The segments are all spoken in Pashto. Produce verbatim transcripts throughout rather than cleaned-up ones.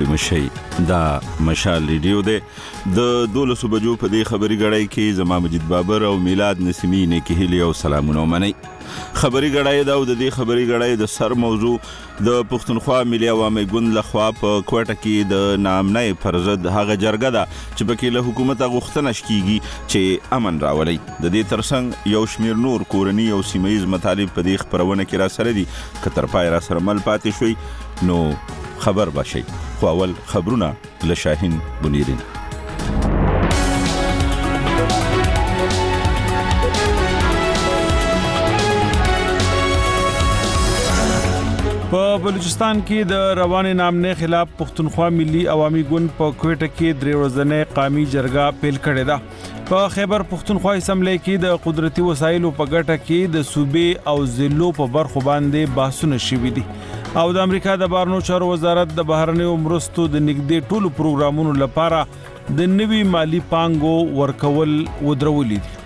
ستړي مشئ. دا مشال ریډیو دی. د دولسو بجو په دې خبري غړای کې زما مجید بابر او میلاد نسیمی نه کې هلي او سلامونه منئ. خبري غړای دا د دې خبري غړای د سر موضوع د پښتونخوا ملي عوامي ګوند لخوا په کوټه کې د نامنۍ پرزد هغه جرګه ده چې پکې له حکومت غوښتنه شکیږي چې امن راولي. د دې ترڅنګ یو شمیر نور کورنی او سیمایي مطالب په دې خبرونه کې را سره دي. کتر پای را سره مل پاتې شوي نو خبر باشي. خو اول خبرونه له شاهین بنيرین. په بلوچستان کې د روانې نامنې خلاف پښتونخوا ملي عوامي ګوند په کوټه کې درې ورځې قومي جرګه پیل کړې ده. په خیبر پښتونخوا اسمبلی کې د قدرتي وسایلو په ګټه کې د صوبې او ضلعو په برخو باندې بحثونه شوي دي او د امریکا د بهرنیو چارو وزارت د بهرنیو مرستو د نږدې ټولو پروګرامونو لپاره د نوي مالی پانګو ورکول ودرولي دي.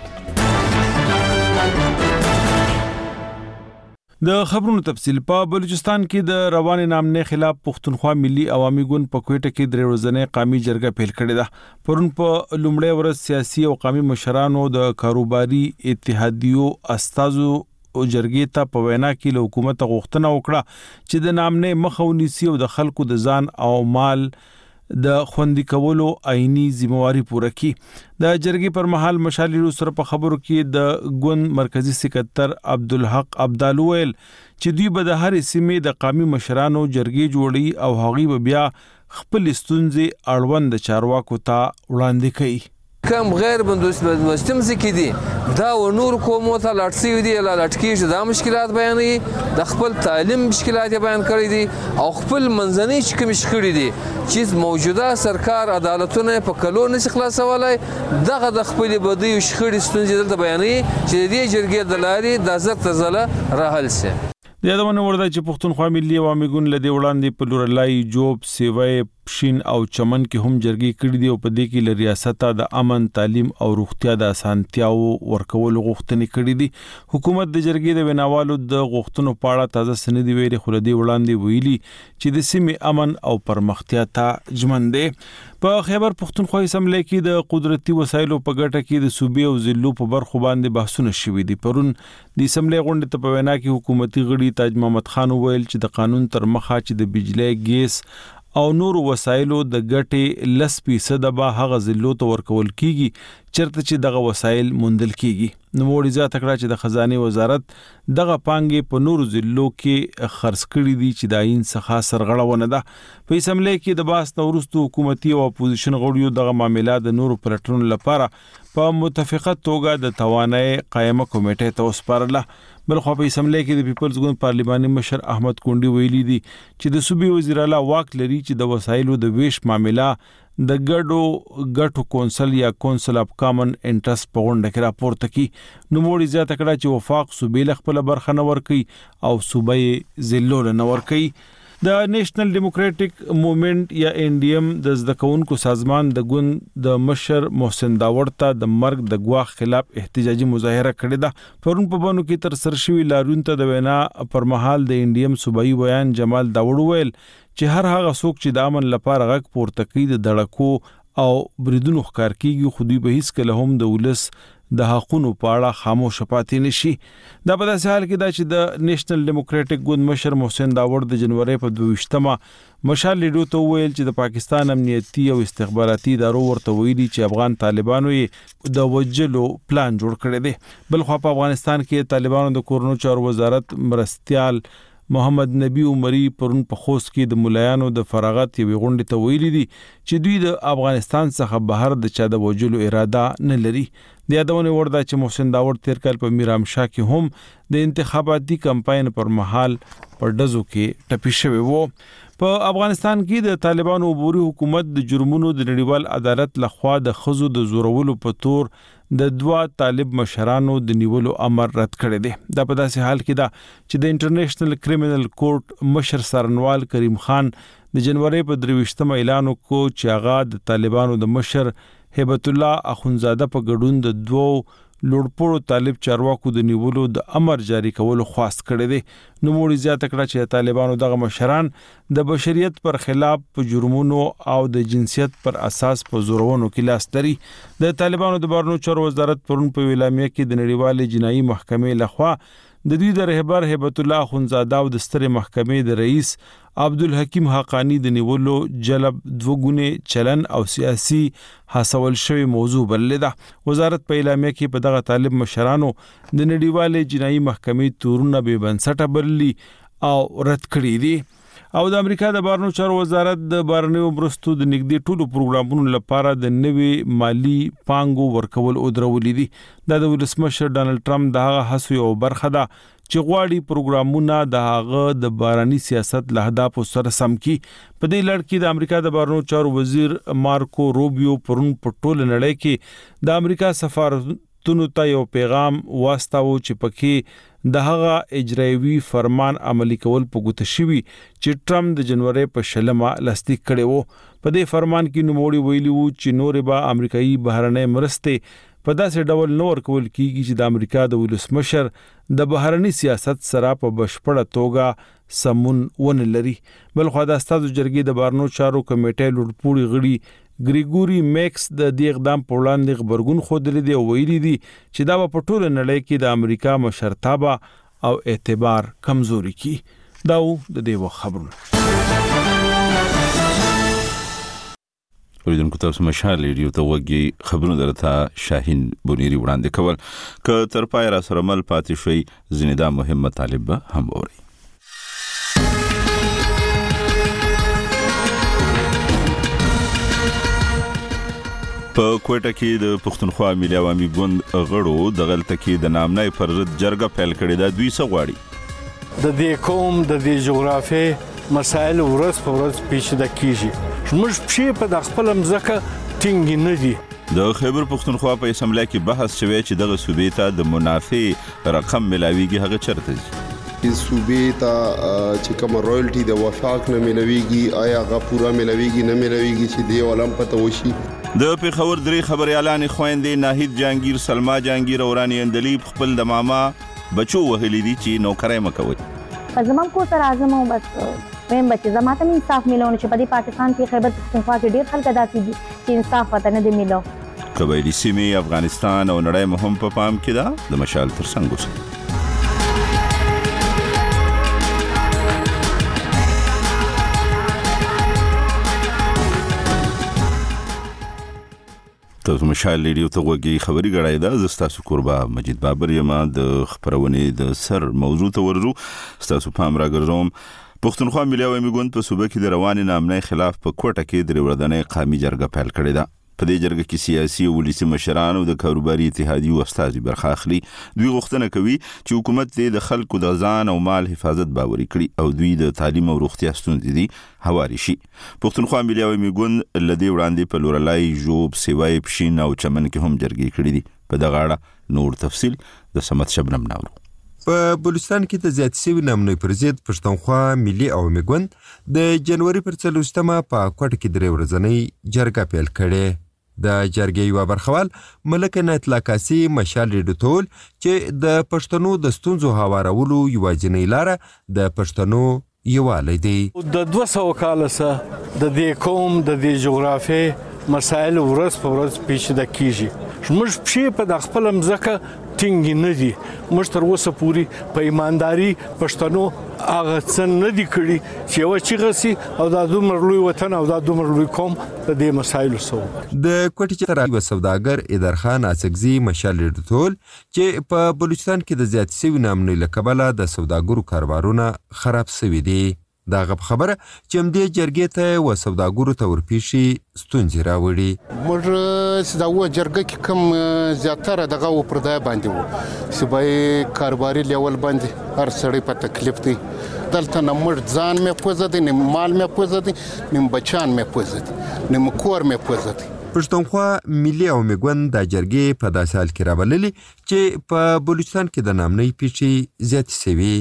د خبرونو تفصیل. په بلوچستان کې د روانې نامنې خلاف پښتونخوا ملي عوامي ګوند په کوټه کې درې ورځې قومي جرګه پیل کړې ده. پرون په لومړی ورځ سیاسي او قومي مشرانو د کاروباري اتحادیو استازو او جرګې ته په وینا کې له حکومت غوښتنه وکړه چې د نامنې مخه ونیسي او د خلکو د ځان او مال د خوندي کولو آئینی ذمہواری پوره کړي. د جرګې پر مهال مشالې سره په خبرو کې د ګوند مرکزی سکرټر عبدالحق عبدالو ویل چې دوی به د هر سیمې د قومي مشرانو جرګې جوړي او هغوی به بیا خپل ستونزې اړوند چارواکو ته وړاندې کوي. کم غیر بندوبستم ذکی دي دا و نور قومو ته لاټسي دي لا لټکیږي دا مشکلات بیانوي د خپل تعلیم مشکلات بیان کړی دي او خپل منځنۍ چې کوم شخړې دي چې موجوده سرکار عدالتونه په کلو نشي خلاصولای دغه د خپل بدی شخړې ستونزې دلته بیانوي چې دې جرګې د لارې د زړه تزله راحل سي. د یادونه ورده چې پښتونخوا ملي عوامي ګوند لدی وړاندې په لورلای جوب سیوای شین او چمن کې هم جرګې کړې دي او په دې کې له ریاست د امن تعلیم او روغتیا د اسانتیاو ورکول غوښتنې کړې دي. حکومت د جرګې د ویناوالو د غوښتنو په اړه تازه سندې ویلي خو لدی وړاندې ویلي چې د سیمې امن او پرمختیا ته ژمن دي. په خیبر پښتونخوا اسمبلی کې د قدرتي وسایلو په ګټه کې د صوبې او ضلعو په برخو باندې بحثونه شوي دي. پرون د اسمبلی غونډې ته په وینا کې حکومتي غړي تاج محمد خان ویل چې د قانون تر مخه چې د بجلی ګیس او نور وسایلو د ګټې لس فیصد به هغه ضلعو ته ورکول کیږي چرته چې دغه وسایل موندل کیږي. نوموړي زیاته کړه چې د خزانه وزارت دغه پانګې په نورو ضلعو کې خرڅ کړي دي چې د عین څخه سرغړونه ده. په اسمبلی کې د باس نورستو حکومتي او اپوزیشن غړیو دغه معاملات د نورو پلټونو لپاره په متفقه توګه د توانای قائمه کمیټې ته وسپارله. بلخو په اسمبلی کې د پیپلز ګوند پارلماني مشر احمد کونډي ویلي دي چې د صوبې وزیر اعلی واک لري چې د وسایلو د ویش معاملہ د ګډو ګټو کونسل یا کونسل اف کامن انټرست په غونډه کې راپورته کی. نوموړي زیاته کړه چې وفاق صوبې له خپل برخه نه ورکي او صوبې ضلعو نه ورکي. د نېشنل ډیموکراټک موومېنټ یا ان ډي ایم د زدکونکو سازمان د ګوند د مشر محسن داوړ ته د مرګ د ګواښ خلاف احتجاجي مظاهره کړې ده. پرون په بانو کې تر سره شوی لارون ته د وینا پر مهال د ان ډي ایم صوبایي بیان جمال داوړ ویل چې هر هغه څوک چې د امن لپاره غږ پورته کوي د دړکو او بریدونو ښکار کیږي خو دوی به هیڅ کله هم د ولس د حقونو په اړه خاموش پاتې نشي. دا په داسې حال کې دا چې د نېشنل ډیموکراټک ګوند مشر محسن داوړ د جنوري په دویشتمه مشال لیډو ته ویل چې د پاکستان امنیتي او استخباراتي ادارو ورته ویلي چې افغان طالبانو یې د وجلو پلان جوړ کړی دی. بلخو په افغانستان کې طالبانو د کورونو چارو وزارت مرستيال محمد نبی عمری پرون په خوست کې د ملایانو د فراغت یوې غونډې ته ویلي دي چې دوی د افغانستان څخه بهر د چا د وجلو اراده نه لري. د یادونه ورده چې محسن داوړ تیر کال په میرام شاه کې هم د انتخاباتي کمپاین پر مهال پر ډزو کې ټپي شوی وو. په افغانستان کې د طالبانو عبوري حکومت د جرمونو د نړیوال عدالت لخوا د خزو د زورولو په تور د دوا طالب مشرانو د نیولو امر رد کړی دی. دا په داسې حال کې ده چې د انټرنیشنل کریمینل کورټ مشر سرنوال کریم خان د جنوري په درويشتمه اعلان وکړ چې هغه د طالبانو د مشر هیبت الله اخونزاده په ګډون د دوو لوړپوړو طالب چارواکو د نیولو د امر جاری کولو خواست کړی دی. نوموړي زیاته کړه چې طالبانو دغه مشران د بشریت پر خلاف په جرمونو او د جنسیت پر اساس په زورونو کې لاس لري. د طالبانو د بهرنیو چارو وزارت پرون په اعلامیه کې د نړیوالې جنایي محکمې لخوا د دوی د رهبر هیبت الله اخونزاده او د سترې محکمې د رئیس عبدالحکیم حقانی د نیولو جلب دوګونې چلن او سیاسي حاصل شوی موضوع بللې ده. وزارت په اعلامیه کې په دغه طالب مشرانو د نړیوالې جنایي محکمې تورونه به بنسټه بللي او رد کړی دي. او د امریکا د بهرنیو چارو وزارت د بهرنیو مرستو د نږدې ټولو پروګرامونو لپاره د نوي مالی پانګو ورکول او درولې دي. دا د ولسمشر ډانلډ ټرمپ د هغه هڅو یو برخه ده چې غواړي پروګرامونه د هغه د بهرني سیاست له اهدافو سره سم کړي. په دې لړ کې د امریکا د بهرنیو چارو وزیر مارکو روبیو پرون په ټوله نړۍ کې د امریکا سفارتونو ته یو پیغام واستاوه چې پکې د هغه اجرایوي فرمان عملی کول په ګوته شوی چې ټرمپ د جنوري په شلمه لاسلیک کړي وو. په دې فرمان کې نوموړي ویلي وو چې نورې به امریکایي بهرنۍ مرستې په داسې ډول نه ورکول کیږي چې د امریکا د ولسمشر د بهرني سیاست سره په بشپړه توګه سمون ونه لري. بل خو د استادو جرګې د بهرنیو چارو کمیټې لوړپوړي غړي ګریګوري میکس د دې اقدام په وړاندې خبرګون خوده دي او ویلي دي چې دا په ټوله نړۍ کې د امریکا مشرتابه او اعتبار کمزوري کی. دا د دې خبرونه. اوریدونکو تاسو مشال ریډیو ته وګورئ خبرونه درته شاهین بونیری وړاندې کول ک تر پای را سره مل پاتې شوی زنیدا مهم مطالب هم اوري. په کوټه کې د پښتونخوا ملي عوامي ګوند غړو د غلطه کې د نامنۍ پر ضد جرګه پیل کړې ده. دوی څه غواړي؟ د دې قوم د دې جغرافیې مسایل ورځ په ورځ پیچیده کیږي. موږ پښې په د خپل مځکه ټینګ نه دي. د خیبر پښتونخوا په اسمبلی کې بحث شوی چې دغه صوبې ته د منافع رقم ملاويږي هغه چرته دي. صوبې ته چې کوم رویالټي د وفاق نه ملاويږي آیا هغه پورا ملاويږي نه ملاويږي چې دی ولم پته وشي. د پیښور درې خبريالان خويندې ناهید جانگیر سلما جانگیر او رانی اندلیب خپل د ماما بچو وهلي دي چې نوکرای مکوي. زمام کو سره اعظم او بس مې بچي زماته انصاف ملونه چې په دې پاکستان کې خیبر پختونخوا کې ډېر خلک داسي دي چې انصاف وته نه دی ملو. قبایلی سیمې افغانستان او نړۍ مهم په پام کې ده. د مشال ترڅنګ اوسه. تاسو مشال ریډیو ته وګورئ خبري غړای ده. زه تاسو قربا مجید بابر یم. د خبرونې د سر موضوع ته ورزو. تاسو پام راګرځوم. پښتونخوا ملي عوامي ګوند په صوبه کې د رواني نامنۍ خلاف په کوټه کې د ورځنۍ قومي جرګه پیل کړې ده. په دې جرګه کې سیاسي او ولسي مشران او د کاروباري اتحادیو استازي برخه اخلي. دوی غوښتنه کوي چې حکومت د خلکو د ځان او مال حفاظت باوري کړي او دوی د تعلیم او روغتیا ستونزې دي هواري شي. پښتونخوا ملي عوامي ګوند لدی وړاندې په لورلای جوب سیوای پښین او چمن کې هم جرګې کړې دي. په دغه اړه نور تفصيل د سمت شبنم ناورو. په بلوچستان کې د زیات سوي نامنۍ پر ضد پښتونخوا ملي عوامي ګوند د جنوري پر څلوېښتمه په کوټه کې درې ورځنۍ جرګه پیل کړې. د جرګې یو برخوال ملک عنایت الله کاسي مشال ریډیو ټول چې د پښتنو د ستونزو هوارولو یوازینۍ لاره د پښتنو یووالی دی. د دوه سوه کاله څخه د دې قوم د دې جغرافیې مسایل ورځ په ورځ پیچیده کیږي. موږ پښې په د خپل مځکه ټینګ نه دي. موږ تر اوسه پورې په ایمانداري پښتنو هغه څه نه دي کړي چې یوه چیغه سي او دا دومره لوی وطن او دا دومره لوی قوم د دې مسایلو سره. د کوټې چتر یو سوداګر ادرخان اڅکزي مشال ریډیو ټول چې په بلوچستان کې د زیات سوي نامنۍ له کبله د سوداګرو کاروبارونه خراب سوي دي. دا غب خبره چې مدې جرګې ته و سوداګرو ته ورپېښي ستونزې راوړي. موږ چې دا و جرګه کې کوم زیاتره دغه و پر ځای باندې وو صوبایي کاروباري لیول باندې هر سړی په تکلیف دی. دلته نه موږ ځان مې پوزه دی، نه مال مې پوزه دی، نه بچیان مې پوزه دي، نه کور مې پوزه دی. پښتونخوا ملي عوامي ګوند د جرګې په داسې حال کې راوللې چې په بلوچستان کې د نامنۍ پیښې زیاتې سوي.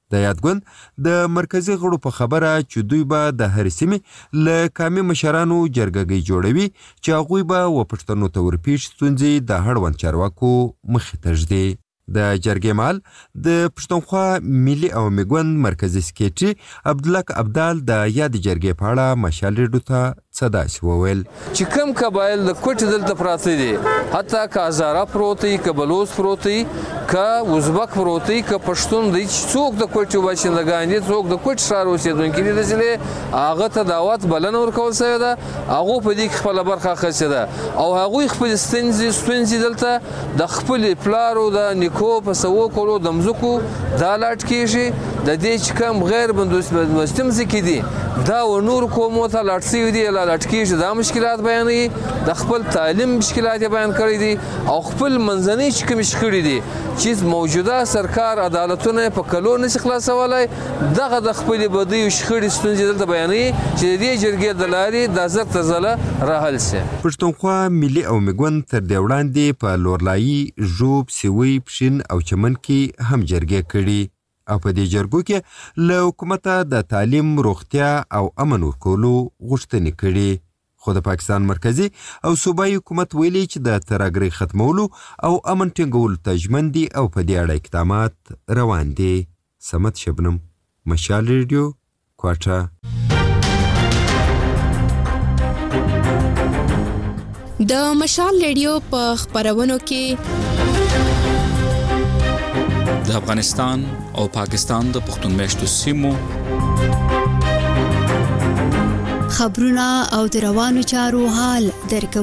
د یادګوند د مرکزی غړو په خبره چې دوی به د هر سیمې له قامي مشرانو جرګګي جوړوي چې هغوی به و پښتنو ته ورپیش ستونزې د هړوند چارواکو مخې ته ږدي. د جرګې مال د پښتونخوا ملي او میګوند مرکزی سکریټري عبدالله عبدال د یاد جرګې په اړه مشال ریډیو ته څه داسې وویل چې کوم قبایل د کوټ دلته پراته دي، حتی که هزاره پروت وي، که بلوچ پروت وي، که ازبک پروت وي، که پښتون دی، څوک د کوټ باشندګان دي، څوک د کوټ ښار اوسېدونکي دي، داسې هغه ته دعوت بلنه ورکول شوې ده، هغو په دې کې خپله برخه اخیستې ده او هغوی خپلې ستونزې ستونزې دلته د خپلې پلارو د نیکو په سوو کولو د مځکو دا لاټ کېږي. د دې چې کوم غیر بندوبستي مځکې دي دا و نورو قومو ته لاټ شوي دي، لا لاټ کېږي، دا مشکلات بیانوي، د خپل تعلیم مشکلات یې بیان کړي دي او خپل منځنۍ چې کومې شخړې دي چې موجوده سرکار عدالتونه په کلو نشي خلاصولی، دغه د خپلې بدیو شخړې ستونزې دلته بیانوي چې د دې جرګې د لارې دا زر تر زله راحل شي. پښتونخوا ملي او میګوند تر دې وړاندې په لورلایي، ژوب، سیوی، پښین او چمن کې هم جرګې کړي او په دې جرګو کې له حکومته د تعلیم، روغتیا او امن ورکولو غوښتنې کړي. خو د پاکستان مرکزی او صوبایي حکومت ویلي چې د ترهګرۍ ختمولو او امن ټینګولو ته ژمن دي او په دې اړه اقدامات روان دي. صمد شبنم، مشال ریډیو، کوټه. د مشال ریډیو په خبرونو کې د افغانستان او پاکستان د پښتون میشتو سیمو خبرونه او د روانو چارو حال درکو.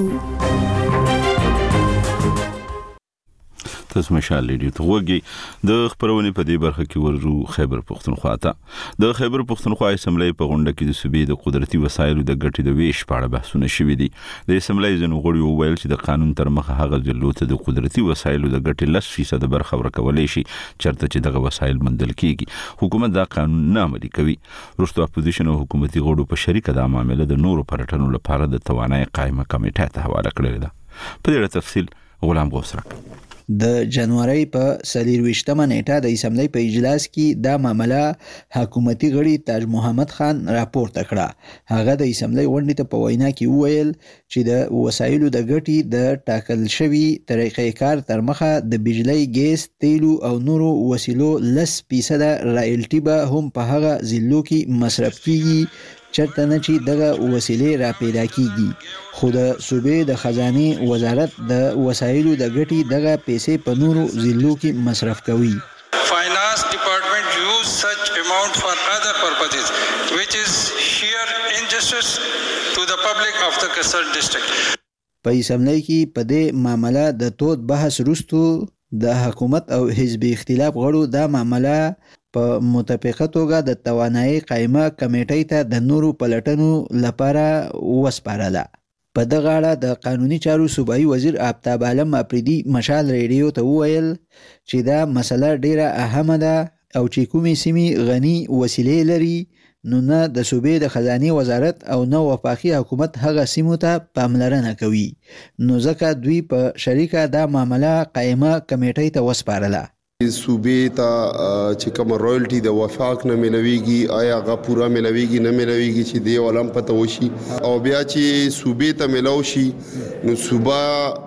تاسو مشال ریډیو ته وګورئ. د خبرونې په دې برخه کې ورجو خیبر پښتونخوا ته د خیبر پښتونخوا اسمبلی په غونډه کې د صوبې د قدرتي وسایلو د ګټې د ویش په اړه بحثونه شوي دي. د اسمبلی ځینو غړو وویل چې د قانون تر مخه هغه ضلعو ته د قدرتي وسایلو د ګټې لس فیصد برخه ورکولی شي چېرته چې دغه وسایل موندل کیږي. حکومت دا قانون نه عملي کوي. وروسته اپوزیشن او حکومتي غړو په شریکه دا معامله د نورو پرټنو لپاره د توانایي قایمه کمیټې ته حواله کړې ده. په دې اړه تفصیل غلام غوسرک. د جنوري په څلرویشتمه نیټه د اسمبلی په اجلاس کې دا معامله حکومتي غړي تاج محمد خان راپورته کړه. هغه د اسمبلی غونډې ته په وینا کې وویل چې د وسایلو د ګټې د ټاکل شوي طریقې کار تر مخه د بجلی، ګیس، تیلو او نورو وسیلو لس فیصد رایلټي به هم په هغه ضلعو کې مصرف کیږي چرته نه چې دغه وسیلې را پیدا کیږي. خو د صوبې د خزانه وزارت د وسایلو د ګټې دغه پیسې په نورو ضلعو کې مصرف کوي. Finance department use such amount for other purposes which is sheer injustice to the public of the concerned district. په اسمبلی کې په دې معاملې د تود بحث وروسته د حکومت او حزب اختلاف غړو دا معاملې په متفقه توګه د توانایي قایمه کمیټې ته د نورو پلټنو لپاره وسپارله. په دغه اړه د قانوني چارو صوبایي وزیر آفتاب عالم افریدي مشال ریډیو ته وویل چې دا مسله ډیره اهمه ده او چې کومې سیمې غني وسیلې لري نو نه د صوبې د خزانه وزارت او نه وفاقي حکومت هغه سیمو ته پاملرنه کوي، نو ځکه دوی په شریکه دا معامله قایمه کمیټې ته وسپارله. صوبې ته چې کوم رویالټي د وفاق نه ملويږي آیا هغه پورا ملويږي نه ملويږي چې دی ولم پته وشي او بیا چې صوبې ته ملو شي نو صوبا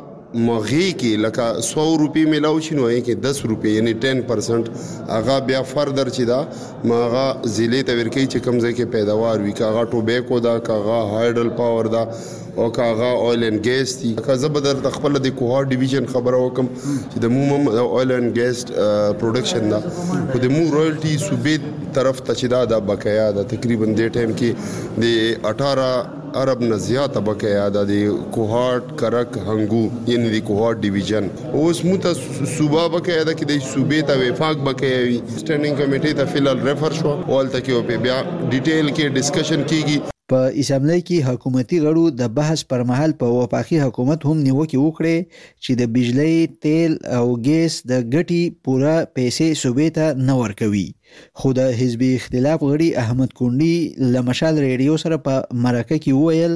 مغی کې لکه سو روپی ملاو شي نو یې کې دس روپی یعنی ټن پرسنټ هغه بیا فردر چې دا ماغه ضلع ته ورکی چې کم ځای کې پیداوار وي کاغه ټوبیکو دا کاغه هایډل پاور دا او کاغه اویل اند ګیس دي. که زه به درته خپل د کوهار ډیویژن خبره وکم چې د مومم اویل اند ګیس پروډکشن دا خو د مو رویالټي صوبې طرف ته چې دا د بقایا دا تقریبا د ټایم کې د اٹھارہ ارب نه زیاته بقایا دا د کوهار کرک هنګو یعنی د کوهار ډیویژن اوس مو ته صوبا بقایا دا کې د صوبې ته وفاق بقایا وي. سټینډینګ کمیټې ته فلال ریفر شو اول ته کې په بیا ډیټیل کې ډسکشن کیږي. په اسمبلی کې حکومتي غړو د بحث پر مهال په وفاقي حکومت هم نیوکې وکړې چې د بجلی، تیل او ګیس د ګټې پوره پیسې صوبې ته نه ورکوي. خو د حزب اختلاف غړي احمد کونډي له مشال ریډیو سره په مرکه کې وویل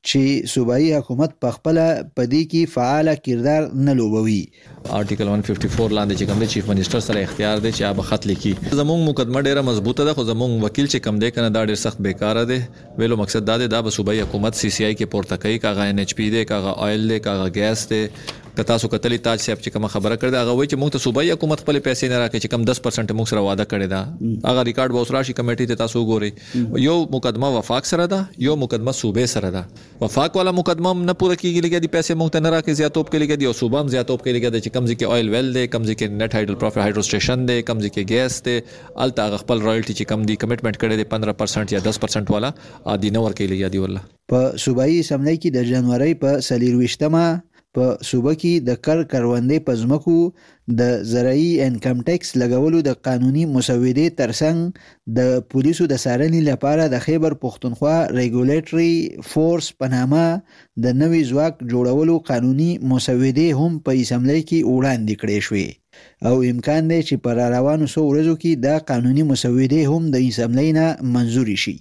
چې صوبایي حکومت په خپل پدې کې فعال کردار نه لوبوي. آرټیکل one fifty-four لاندې چې کوم دی چیف منسٹر سره اختیار دی چې هغه خط لیکي. زموږ مقدمه ډیره مضبوطه ده خو زموږ وکیل چې کوم دی کنه دا ډیر سخت بیکاره دی. ویلو مقصد دا دی دا به صوبایي حکومت سی سی آی کې پورته کوي کاغه ان ایچ پی دی کاغه آیل دی کاغه ګیس دی. که تاسو کتلی تاج صاحب چې کوم خبره کړې دا هغه وایي چې موږ ته صوبایي حکومت خپل پیسې نه راکړي چې کم ten percent موږ سره وعده کړی دا هغه ریکارډ به اوس راشي کمیټې ته تاسو وګورئ. یو مقدمه وفاق سره ده یو مقدمه صوبې سره ده. وفاق والا مقدمه نه پوره کیږي لګي د پیسې موږ ته نه راکړي زیاتوب کې لګي او صوبه هم زیاتوب کې لګي چې کم ځکه آیل ویل دی کم ځکه نت هایډرو پروفیټ هایډرو سټیشن دی کم ځکه ګیس دی الته هغه خپل رایلټي چې کم دی کمټمنټ کړی دی fifteen percent یا ten percent والا ادي نه ورکې لګي دی والله. په صوبایي اسمبلی کې د جنوري په څلرویشتمه په صوبه کې د کر کروندې په ځمکو د زراعي انکم ټیکس لګولو د قانوني مسودې ترڅنګ د پولیسو د څارنې لپاره د خیبر پښتونخوا ریګولیټري فورس په نامه د نوي ځواک جوړولو قانوني مسودې هم په اسمبلی کې وړاندې کړې شوې او امکان دی چې په روانو څو ورځو کې د قانوني مسودې هم د اسمبلی نه منظوري شي.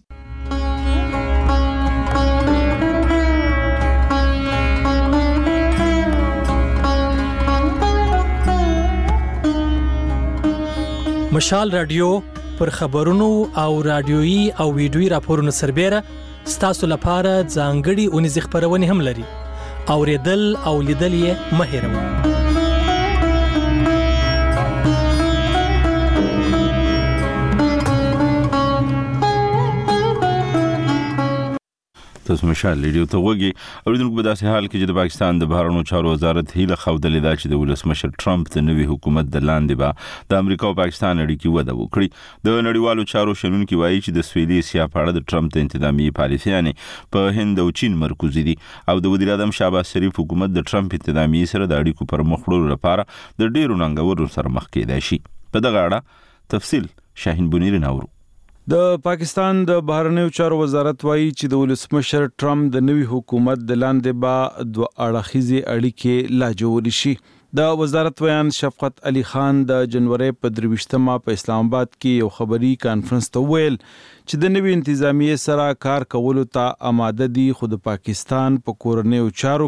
مشال رادیو پر خبرونو او رادیويي او ویډیويي راپورونو سربېره ستاسو لپاره ځانګړي اونیزې خبرونه هم لري. اوریدل او لیدل یې مه هېروئ. تاسو مشال ریډیو ته وګورئ. اوریدونکو په داسې حال کې چې د پاکستان د بهرنیو چارو وزارت هیله خوده چې د ولسمشر ټرمپ د نوي حکومت د لاندې به د امریکا او پاکستان اړیکې وده وکړي. د نړیوالو چارو شنونکي وایي چې د سویلي اسیا په اړه د ټرمپ د انتظامی پالیسیانې په هند او چین مرکزي دي او د وزیر اعظم شهباز شریف حکومت د ټرمپ انتظامی سره د اړیکو پر مخ وړلو لپاره د ډیرو ننګونو سره مخ کېدای شي. په دغه اړه تفصیل شاهین بنیر ناورو. د پاکستان د بهرنیو چارو وزارت وایي چې د ولسمشر ټرمپ د نوي حکومت د لاندې به دوه اړخیزې اړیکې لا جوړې شي. د وزارت ویان شفقت علي خان د جنوري په درويشتمه په اسلام آباد کې یو خبري کانفرنس ته ویل چې د نوي انتظامیه سره کار کولو ته آماده دي خو د پاکستان په کورنیو چارو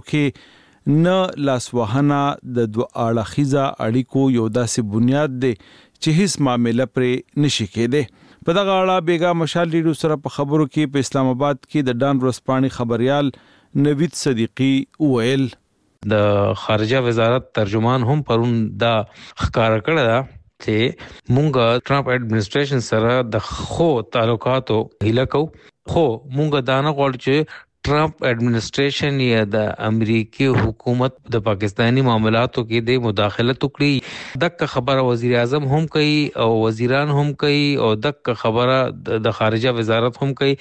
کې نه لاسوهنه د دوه اړخیزه اړیکو یو داسې بنیاد دی چې هیڅ معاملې پرې نشي کېدی. په دغه اړه بیګا مشال ریډیو سره په خبرو کې په اسلام آباد کې د ډان ورسپاني خبريال نوید صدیقی ویل د خارجه وزارت ترجمان هم پرون دا ښکار کړی دا چې مونږ ټرمپ اډمنسټریشن سره د خو تعلقاتو هیله کو خو مونږ دا نه غواړو چې ټرمپ اډمنسټریشن یا د امریکای حکومت د پاکستانی معاملاتو کې د مداخلت وکړي. دغه خبره وزیر اعظم هم کوي او وزیران هم کوي او دغه خبره د خارجه وزارت هم کوي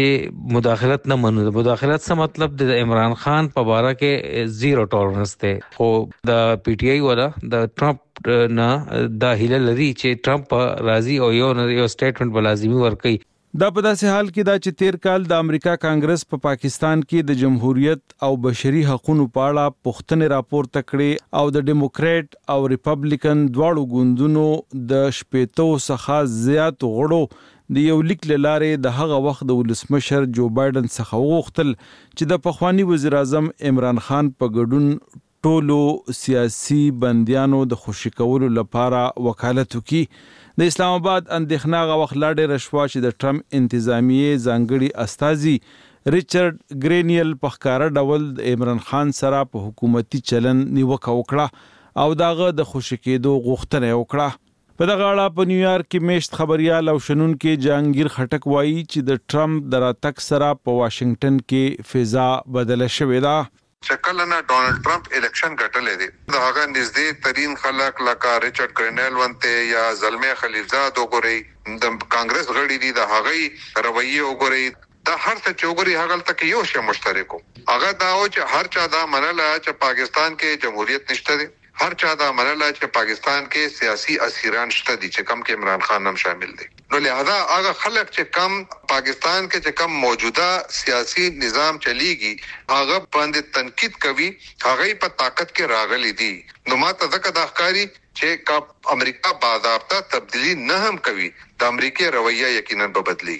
چې مداخلت نه منو. د مداخلت څه مطلب د عمران خان په باره کې زیرو ټولرنس دی خو د پی ټی آی ولا د ټرمپ نه د هیله لري چې ټرمپ راضي او یو یو سټیټمنټ بلازمي ورکړي. دا په داسې حال کې دا چې تیر کال د امریکا کانګرس په پا پاکستان کې د جمهوریت او بشري حقوقو په اړه پوښتنې راپورته کړې او د ډیموکرات او ریپبلیکن دواړو ګوندونو د شپېتو څخه زیات غړو د یو لیک لاره د هغه وخت د ولسمشر جو بایدن څخه وغوښتل چې د پخوانی وزیر اعظم عمران خان په ګډون ټولو سیاسي بنديانو د خوشی کولو لپاره وکالت وکړي. د اسلام آباد اندېښنه غو وخت لا ډېر شوا چې د ټرمپ انتظامیه ځانګړي استازي ریچارډ ګرینیل په ښکارا ډول د عمران خان سره په حکومتي چلن نیوکه وکړه او داغه د خوشی کېدو غوښتنه وکړه. په دغه اړه په نیویارک کې میشت خبريال او شنونکو جهانگیر خټک وایي چې د ټرمپ د راتګ سره په واشنگټن کې فضا بدله شوې ده. شکل نه ډونالد ټرمپ الیکشن ګټلې دي دا هغه نږدې ترين خلک لکه ریچارډ ګرینیل ونته یا زلمه خلیلزاد وګوري د کانګرس غړي دي دا هغه رویه وګوري دا هر څه چوغري هغه تک یو شی مشترکو هغه دا او چې هر چا دا منله چې پاکستان کې جمهوریت نشته دي هر چا دا منله چې پاکستان کې سیاسي اسیران شته دي چې کم کې عمران خان هم شامل دي. نو لہذا هغه خلک چې کم پاکستان کې چې کم موجوده سیاسي نظام چلیږي هغه باندې تنقید کوي هغه په طاقت کې راغلي دي. نو ماته ځکه دا ښکاری چې کا امریکا باضابطه تبدیلی نه هم کوي د امریکای رویه یقینا به بدلیږي.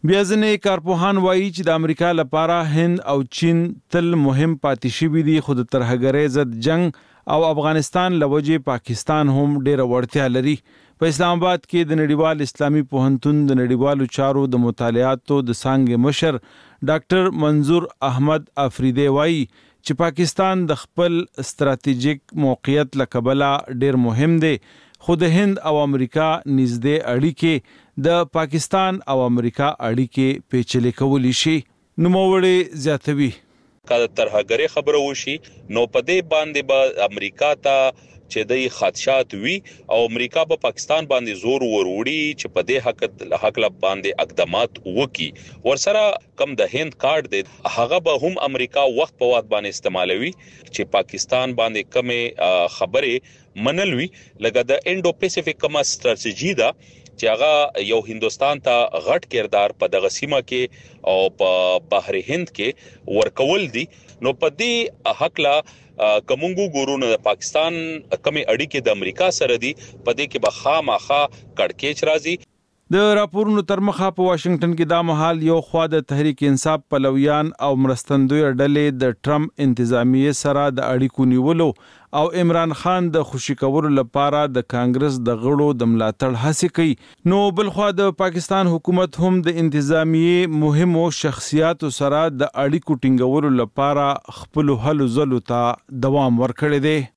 بیا ځینې کارپوهان وایي چې د امریکا لپاره هند او چین تل مهم پاتې شوي دي، خو د ترهګرۍ ضد جنگ او افغانستان لوجې پاکستان هم ډېره وړتیا لري. په اسلام آباد کې د نړیوال اسلامي پوهنتون د نړیوالو چارو د مطالعاتو د څانګې مشر ډاکټر منظور احمد افریدی وایي چې پاکستان د خپل ستراتیژیک موقعیت له کبله ډېر مهم دی، خو د هند او امریکا نږدې اړیکې د پاکستان او امریکا اړیکې پیچلې کولی شي. نوموړی زیاتوي که د ترهګرۍ خبره وشي نو په دې باندې به امریکا ته چې د خدشات وی او امریکا په پاکستان باندې زور وروړي چې په دې حق حق لا باندې اقدامات وکي. ورسره کم د هند کارت دی هغه به هم امریکا وخت په وخت باندې استعمالوي چې پاکستان باندې کمه خبره منلوي، لکه د انډو پیسفیک کما ستراتیژي دا چې هغه یو هندستان ته غټ کردار په دغه سیمه کې او په بحر هند کې ورکول دي. نو په دې حق لا کومګو ګورونه د پاکستان کمی اړیکې د امریکا سره دي، په دې کې به خامخا کړکېچ راځي. د راپورونو تر مخه په واشنگټن کې دا مهال یو خوا د تحریک انصاف پلویان او مرستندوی ډلې د ټرمپ انتظامیه سره د اړیکو نیولو او عمران خان د خوشی کولو لپاره د کانګرس د غړو د ملاتړ هڅه کوي. نو بل خوا د پاکستان حکومت هم د انتظامیه مهمو شخصیاتو سره د اړیکو ټینګولو لپاره خپل هلو ځلو ته دوام ورکړی دی.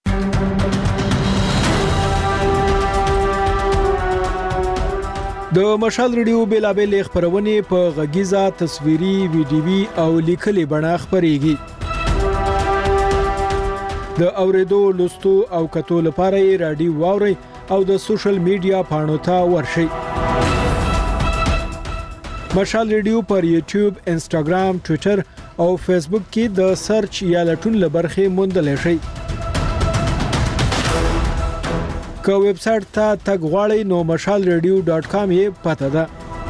د مشال ریډیو بیلابل خبرونه په غږیزه تصویري ویډیوي او لیکلي بڼه خبريږي. د اوریدو لوستو او کتو لپاره رادیو واوري او د سوشل میډیا پاڼو ته ورشي. مشال ریډیو پر یوټیوب، انسټاګرام، ټوئیټر او فیسبوک کې د سرچ یا لټون لبرخه موندل شي. که ویب سټ ته تګ غواړئ نو مشال ریډیو ډاٹ کام یې پته ده.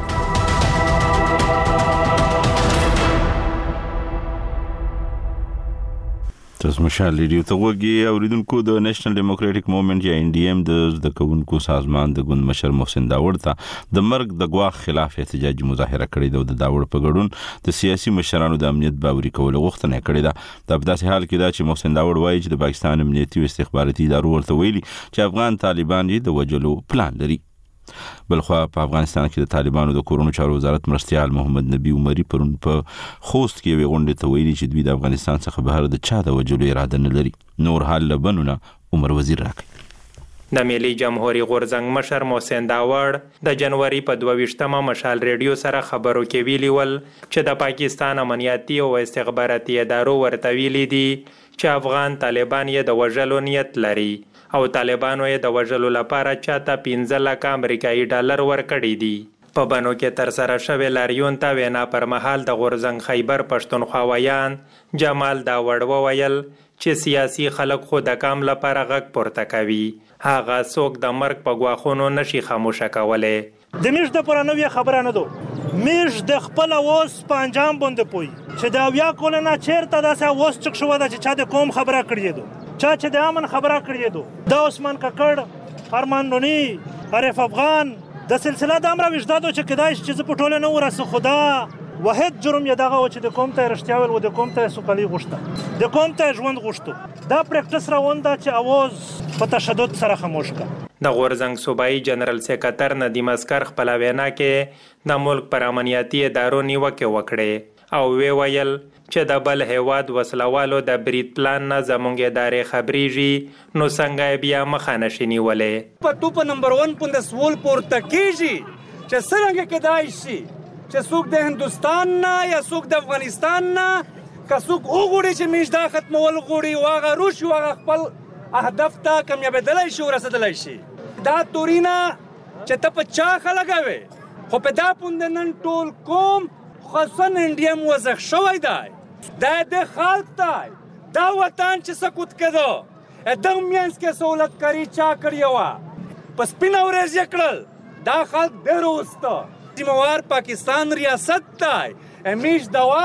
تاسو مشال ریډیو ته وګورئ. اوریدونکو د نېشنل ډیموکراټک موومېنټ یا ان ډي ایم د د کوونکو سازمان د ګوند مشر محسن داوړ ته د مرګ د غواخ خلاف احتجاجي مظاهره کړې ده. د داوړ په ګډون د سیاسي مشرانو د امنیت باوري کول غوښتنه کړې ده. د په داسې حال کې دا چې محسن داوړ وایي چې د پاکستان امنیتي او استخباراتي ادارو ورته ویلي چې افغان طالبان یې د وجلو پلان لري. بلخوا په افغانستان کې د طالبانو د کورونو چارو وزارت مرستيال محمد نبی عمري پرون په خوست کې وی غونډه ته ویلي چې دوی د افغانستان څخه بهر د چا د وجلو اراده نه لري. نور حال لبنونه عمر وزیر راکړي. د ملي جمهوریت غورځنګ مشر محسن داوړ د جنوري په دوه ویشتمه مشال ریډیو سره خبرو کې ویلي ول چې د پاکستان امنیتي او استخباراتي ادارو ورته ویلي دي چې افغان طالبان یې د وژلو نیت لري او طالبانو یې د وژلو لپاره چاته پنځه لکه امریکایي ډالر ورکړي دي. په بنو کې تر سره شوی لاریون ته وینا پر مهال د غورځنګ خیبر پښتونخوا ویان جمال داوړ وویل چې سیاسي خلک خو د کام لپاره غږ پورته کوي، هغه څوک د مرګ په غواخونو نشي خاموشه کولی. د میش د پرانوي خبره نه دو میش د خپل اوس په انجام باندې پوي چې دا بیا کولنه چیرته داسه اوس چک شو د چا د کوم خبره کړی دو چا چې د امن خبره کړی دو دا عثمان ککړ، ارمان نونی، عارف افغان د سلسله د امر وجدادو چې کدای چې په ټوله نو ورسه خدا واحد جرم یې دغه چې د کوم ته رښتیا ول و د کوم ته سوکالي غوښته د کوم ته ژوند غوښته دا پریکټس راونده چې اواز په تشدد سره خاموش کا. د غورځنګ صوبایي جنرال سیکریټر ندیم اسکر خپل وینا کې د ملک پر امنیتي ادارو نیوکه وکړه او وی ویل چې د بل هیواد وسلوالو د بریټ پلان نه زمونږ ادارې خبريږي نو څنګه بیا مخه نشي نیولې. په ټوپ نمبر ون پوند سوال پورته کیږي چې څنګه کېدای شي چې څوک د هندستان نه یا څوک د افغانستان نه که څوک وګوري چې میش دا ختمول غوړي واغه روش واغه خپل اهداف ته کامیابېدلای شي ورسېدلای شي. دا تورینا چې ته په چا خلګوي خو په دا پوند نن ټول کوم خاصن انډیا موزخ شوی دی دا د خلک دی دا وطن چې سکوت کړو ادم مینس کې سہولت کری چا کړی و پس پینه ورځ یکړل دا خلک بیروسته ذمہوار پاکستان ریاست دی امیش دوا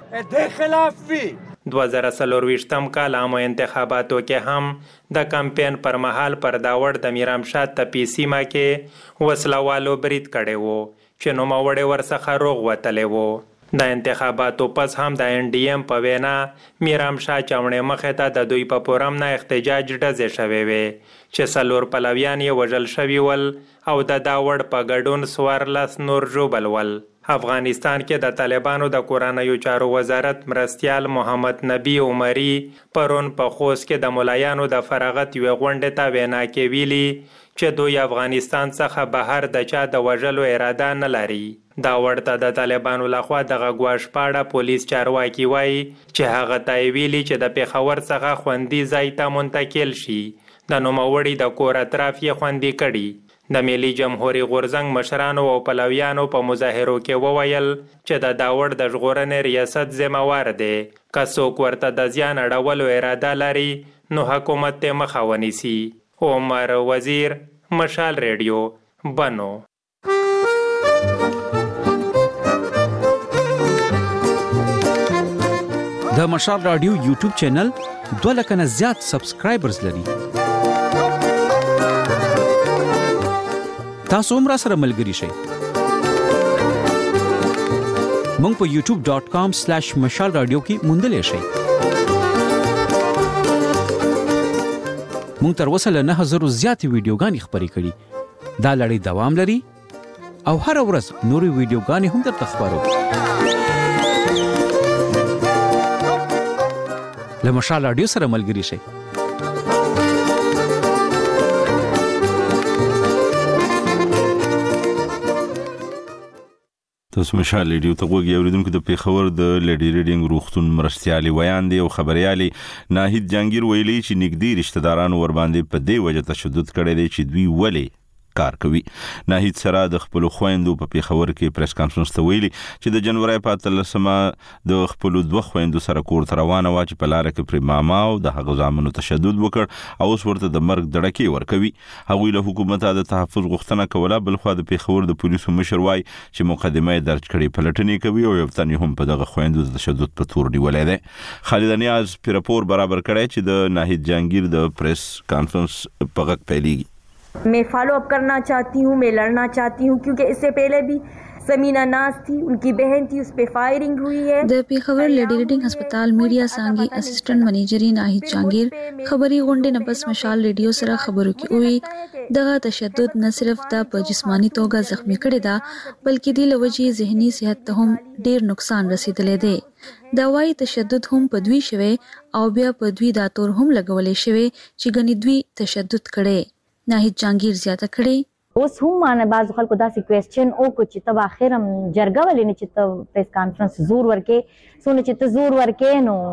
د خلاف وی. دوه زره څلرویشتم کال عامو انتخاباتو کې هم د کمپین پر مهال پر داوړ د میرامشاه تپې سیمه کې وسلوالو برید کړی وو چې نوموړی ورڅخه روغ وتلی و. د انتخاباتو پس هم د ان ډي ام په وینا میرام شاه چاونې مخې ته د دوی په فورم نه احتجاج ډزې شوې وې چې څلور پلویان یې وژل شوي ول او د دا وړ په ګډون څوارلس نور ژوبل ول. افغانستان کې د طالبانو د کورنیو چارو وزارت مرستیال محمد نبی عمری پرون په خوست کې د ملایانو د فراغت یوې غونډې ته وینا کې ویلي چې دوی افغانستان څخه بهر د چا د وژلو اراده نه لري. دا ورته د طالبانو لخوا دغه ګواښ پولیس چارواکي وایي چې هغه ته ویلي چې د پېښور څخه خوندي ځای ته منتقل شي. د نوموړي د کور اطراف یې خوندي کړي. د ملي جمهوریت غورځنګ مشرانو او پلویانو په مظاهرو کې وویل چې د داوړ د ژغورنې ریاست ذمہوار دی. که څوک ورته د زیان اړولو اراده لري نو حکومت ته مخه ونیسي. عمر وزیر، مشال ریډیو، بنو. د مشال رادیو یوټیوب چینل دوه لکه نه زیات سبسکرایبرز لري. تاسو هم را سره ملګري شئ. مونږ په یوټیوب ډاٹ کام سلیش مشال رادیو کې موندلی شئ. مونږ تر اوسه له نه هزرو زیاتې ویډیوګانې خپرې کړي. دا لړۍ دوام لري او هره ورځ نورې ویډیوګانې هم درته خپرو. له مشال رادیو سره ملګري شئ. تاسو مشال ریډیو ته وګورئ. اوریدونکو د پیښور د لیډي ریډینګ روغتون مرستيالي ویان دی او خبريالي ناهید جانگیر ویلي چې نګدي رشتہ دارانو ور باندې په دې وجه تشدد کړی دی چې دوی ولې کار کوي. ناهید سره د خپل خويندو په پیښور کې پریس کانفرنس ته ویلي چې د جنوري په اتلسمه د خپل دوه خويندو سره کور ته روانه و چې په لار کې پر ماما او د هغه ځامنو تشدد وکړ او اوس ورته د مرګ دړکی ورکوي. هغوی له حکومت د تحفظ غوښتنه کوله. بل خو د پیښور د پولیسو مشر وای چې مقدمه درج کړي پلټنې کوي او یو تن هم په دغه خويندو د تشدد په تور نیولې ده. خالد نیاز په راپور برابر کړی چې د ناهید جانگیر د پریس کانفرنس په غږ پیلېږي. मैं follow up करना चाहती हूँ, मैं लड़ना चाहती हूँ क्योंकि इससे पहले भी समीना नाज थी, उनकी बहन थी, उस पे फायरिंग हुई है. د پیښور لیډي ریډینګ هسپتال میډیا څنګه اسسټنټ منیجر ناهید جانگیر خبري غونډې نه پس مشال ریډیو سره خبرو کې وی دغه تشدد نه صرف د په جسمانی توګه زخمی کړي دا بلکې د لوجي ذهني صحت ته هم ډیر نقصان رسیدلې دی. دا وايي تشدد هم په دوی شوي او بیا په دوی دا تور هم لګولې شوی چې غني دوی تشدد کړي. ناهید جانگیر زیاته کړي. اوس هم مانه بعض خلکو داسې کوېسچن او کو چې تب اخر هم جرګه ولې نه چې ته پریس کانفرنس زور ورکې سونه چې ته زور ورکې نو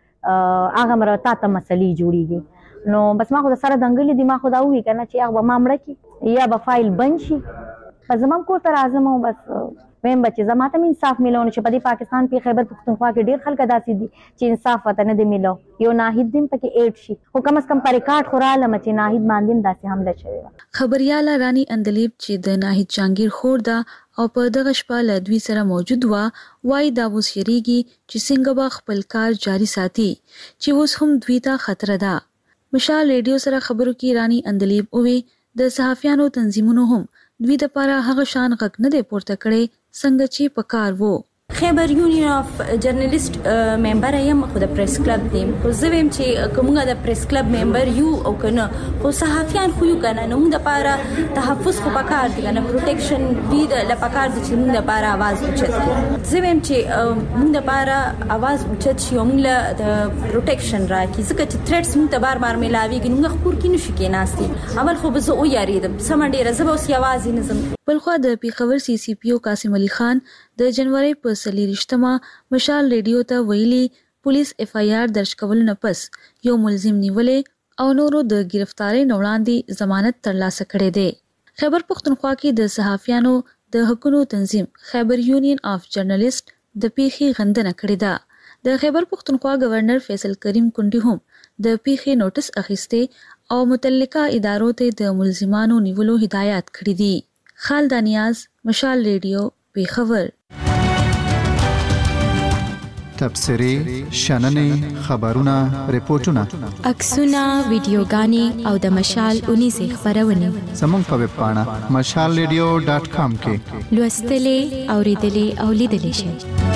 هغه مرته ته مسلې جوړیږي. نو بس ما خو سره دنګلې دي ما خو دا وی کنه چې هغه ما مړه کی یا به فایل بند شي. په زمام کور ته راځم او بس ویم بچي زماته من انصاف ملونه چې په دې پاکستان په خیبر پختونخوا کې ډیر خلک داسې دي چې انصاف وته نه دی ملو. یو ناهید دیم پکې ایډ شي خو کم از کم پر ریکارډ خوراله مچ ناهید باندې داسې حمله شوی. خبرياله رانی اندلیب چې د ناهید جانگیر خور ده او په دغه شپه له دوی سره موجود و وای دا اوس یریږي چې څنګه به خپل کار جاری ساتي چې اوس هم دوی ته خطر ده. مشال ریډیو سره خبرو کې رانی اندلیب اوې د صحافیانو تنظیمونو هم دوی د پاره هغه شان غږ نه دی پورته کړي څنګه چې پکار وو. خیبر یونین اف جرنالیست ممبر یم خو د پریس کلب دیم خو زه ویم چې کومه د پریس کلب ممبر یو او کنه خو صحافیان خو یو کنه نو موږ د پاره تحفظ خو پکار دي کنه پروټیکشن وی د لپاره د چې موږ د پاره आवाज اوچت کړو. زه ویم چې موږ د پاره आवाज اوچت شي موږ له د پروټیکشن راکې ځکه چې تھریټس موږ ته بار بار ملاويږي موږ خپور کې نشو کې ناشتي اول خو به زه او یاریدم سم ډیره زه اوس आवाज نظم. بلخو د پیښور سی سی پی او قاسم علي خان د جنوري په سلیریشتما مشال ریډیو ته ویلي پولیس اف آی آر درج کول نه پس یو ملزم نیولې او نورو د گرفتاری نوړاندې ضمانت ترلاسه کړې ده. خیبر پختونخوا کې د صحافیانو د حقوقو تنظیم خیبر یونین اف جرنالیست د پیښې غندنه کړې ده. د خیبر پختونخوا گورنر فیصل کریم کونډي هم د پیښې نوټس اخیسته او متعلقه ادارو ته د ملزمانو نیولو هدایت کړې دي. خالد نیاز، مشال ریډیو، پیښور. تبصرې شننې خبرونه ریپورتونه عکسونه ویډیوګانې او د مشال اونیزې خبرونه زموږ په ویب پاڼه مشال ریډیو ډاټ کام کې لوستلې اوریدلې او لیدلې شئ.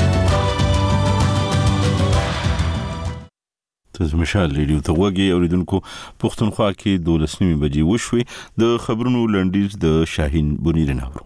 مشال ریډیو ته وګورئ اوریدونکو. پښتونخوا کې دولس نیمې بجې وشوي. د خبرونو لنډیز د شاهین بنیر ناورو.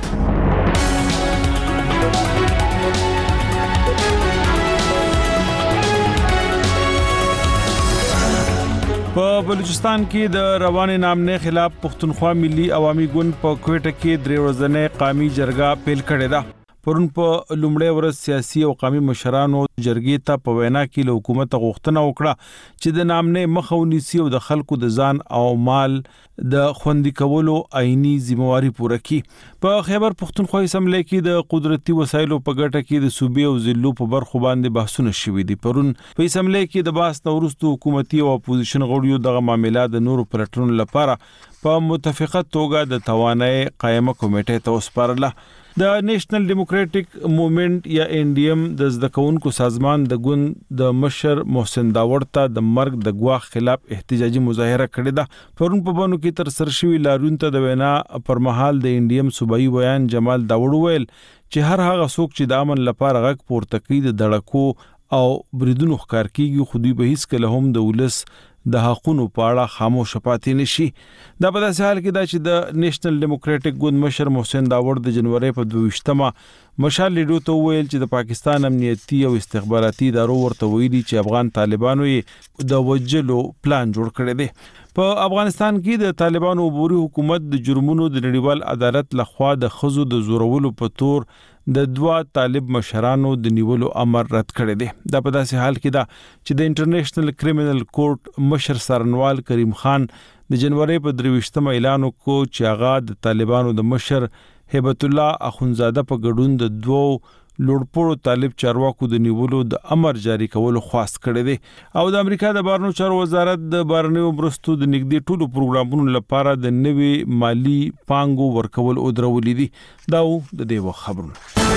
په بلوچستان کې د روان نامنې خلاف پښتونخوا ملي عوامي ګوند په کوټه کې درې ورځې قومي جرګه پیل کړې ده. پرون په لومړی ورځ سیاسي او قومي مشرانو جرګې ته په وینا کې له حکومت غوښتنه وکړه چې د نامنې مخه ونیسي او د خلکو د ځان او مال د خوندي کولو عیني ذمہواری پوره کړي. په خیبر پښتونخوا اسمبلی کې د قدرتي وسایلو په ګټه کې د صوبې او ضلعو په برخو باندې بحثونه شوي دي. پرون په اسمبلی کې د بحث وروسته حکومتي او اپوزیشن غړیو دغه معاملات د نورو پلټونو لپاره په متفقه توګه د توانایي قائمه کمیټې ته وسپارله. د نېشنل ډیموکراټک موومېنټ یا ان ډي ایم د زدکونکو سازمان د ګوند د مشر محسن داوړ ته د مرګ د ګواښ خلاف احتجاجي مظاهره کړې ده. پرون په بانو کې تر سره شوی لارون ته د وینا پر مهال د ان ډي ایم صوبایي بیان جمال داوړ ویل چې هر هغه څوک چې د امن لپاره غږ پورته کوي د دړکو او بریدونو ښکار کیږي خو دوی به هیڅ کله هم د ولس د حقونو په اړه خاموش پاتې نشي. دا په داسې حال کې دا چې د نېشنل ډیموکراټک ګوند مشر محسن داوړ د جنوري په دویشتمه مشال لیډو ته ویل چې د پاکستان امنیتي او استخباراتي ادارو ورته ویلي چې افغان طالبانو یې د وجلو پلان جوړ کړی دی. په افغانستان کې د طالبانو عبوري حکومت د جرمونو د نړیوال عدالت لخوا د خزو د زورولو په تور د دوا طالب مشرانو د نیولو امر رد کړی دی. دا په داسې حال کې دا چې د انټرنیشنل کریمینل کورټ مشر سرنوال کریم خان د جنوري په درويشتمه اعلان وکړ چې هغه د طالبانو د مشر هیبت الله اخونزاده په ګډون د دوو لوړپوړو طالب چارواکو د نیولو د امر جاری کولو خواست کړی دی. او د امریکا د بهرنیو چارو وزارت د بهرنیو مرستو د نږدې ټولو پروګرامونو لپاره د نوي مالی پانګو ورکول او درولې دي. دا و د دې خبرونه.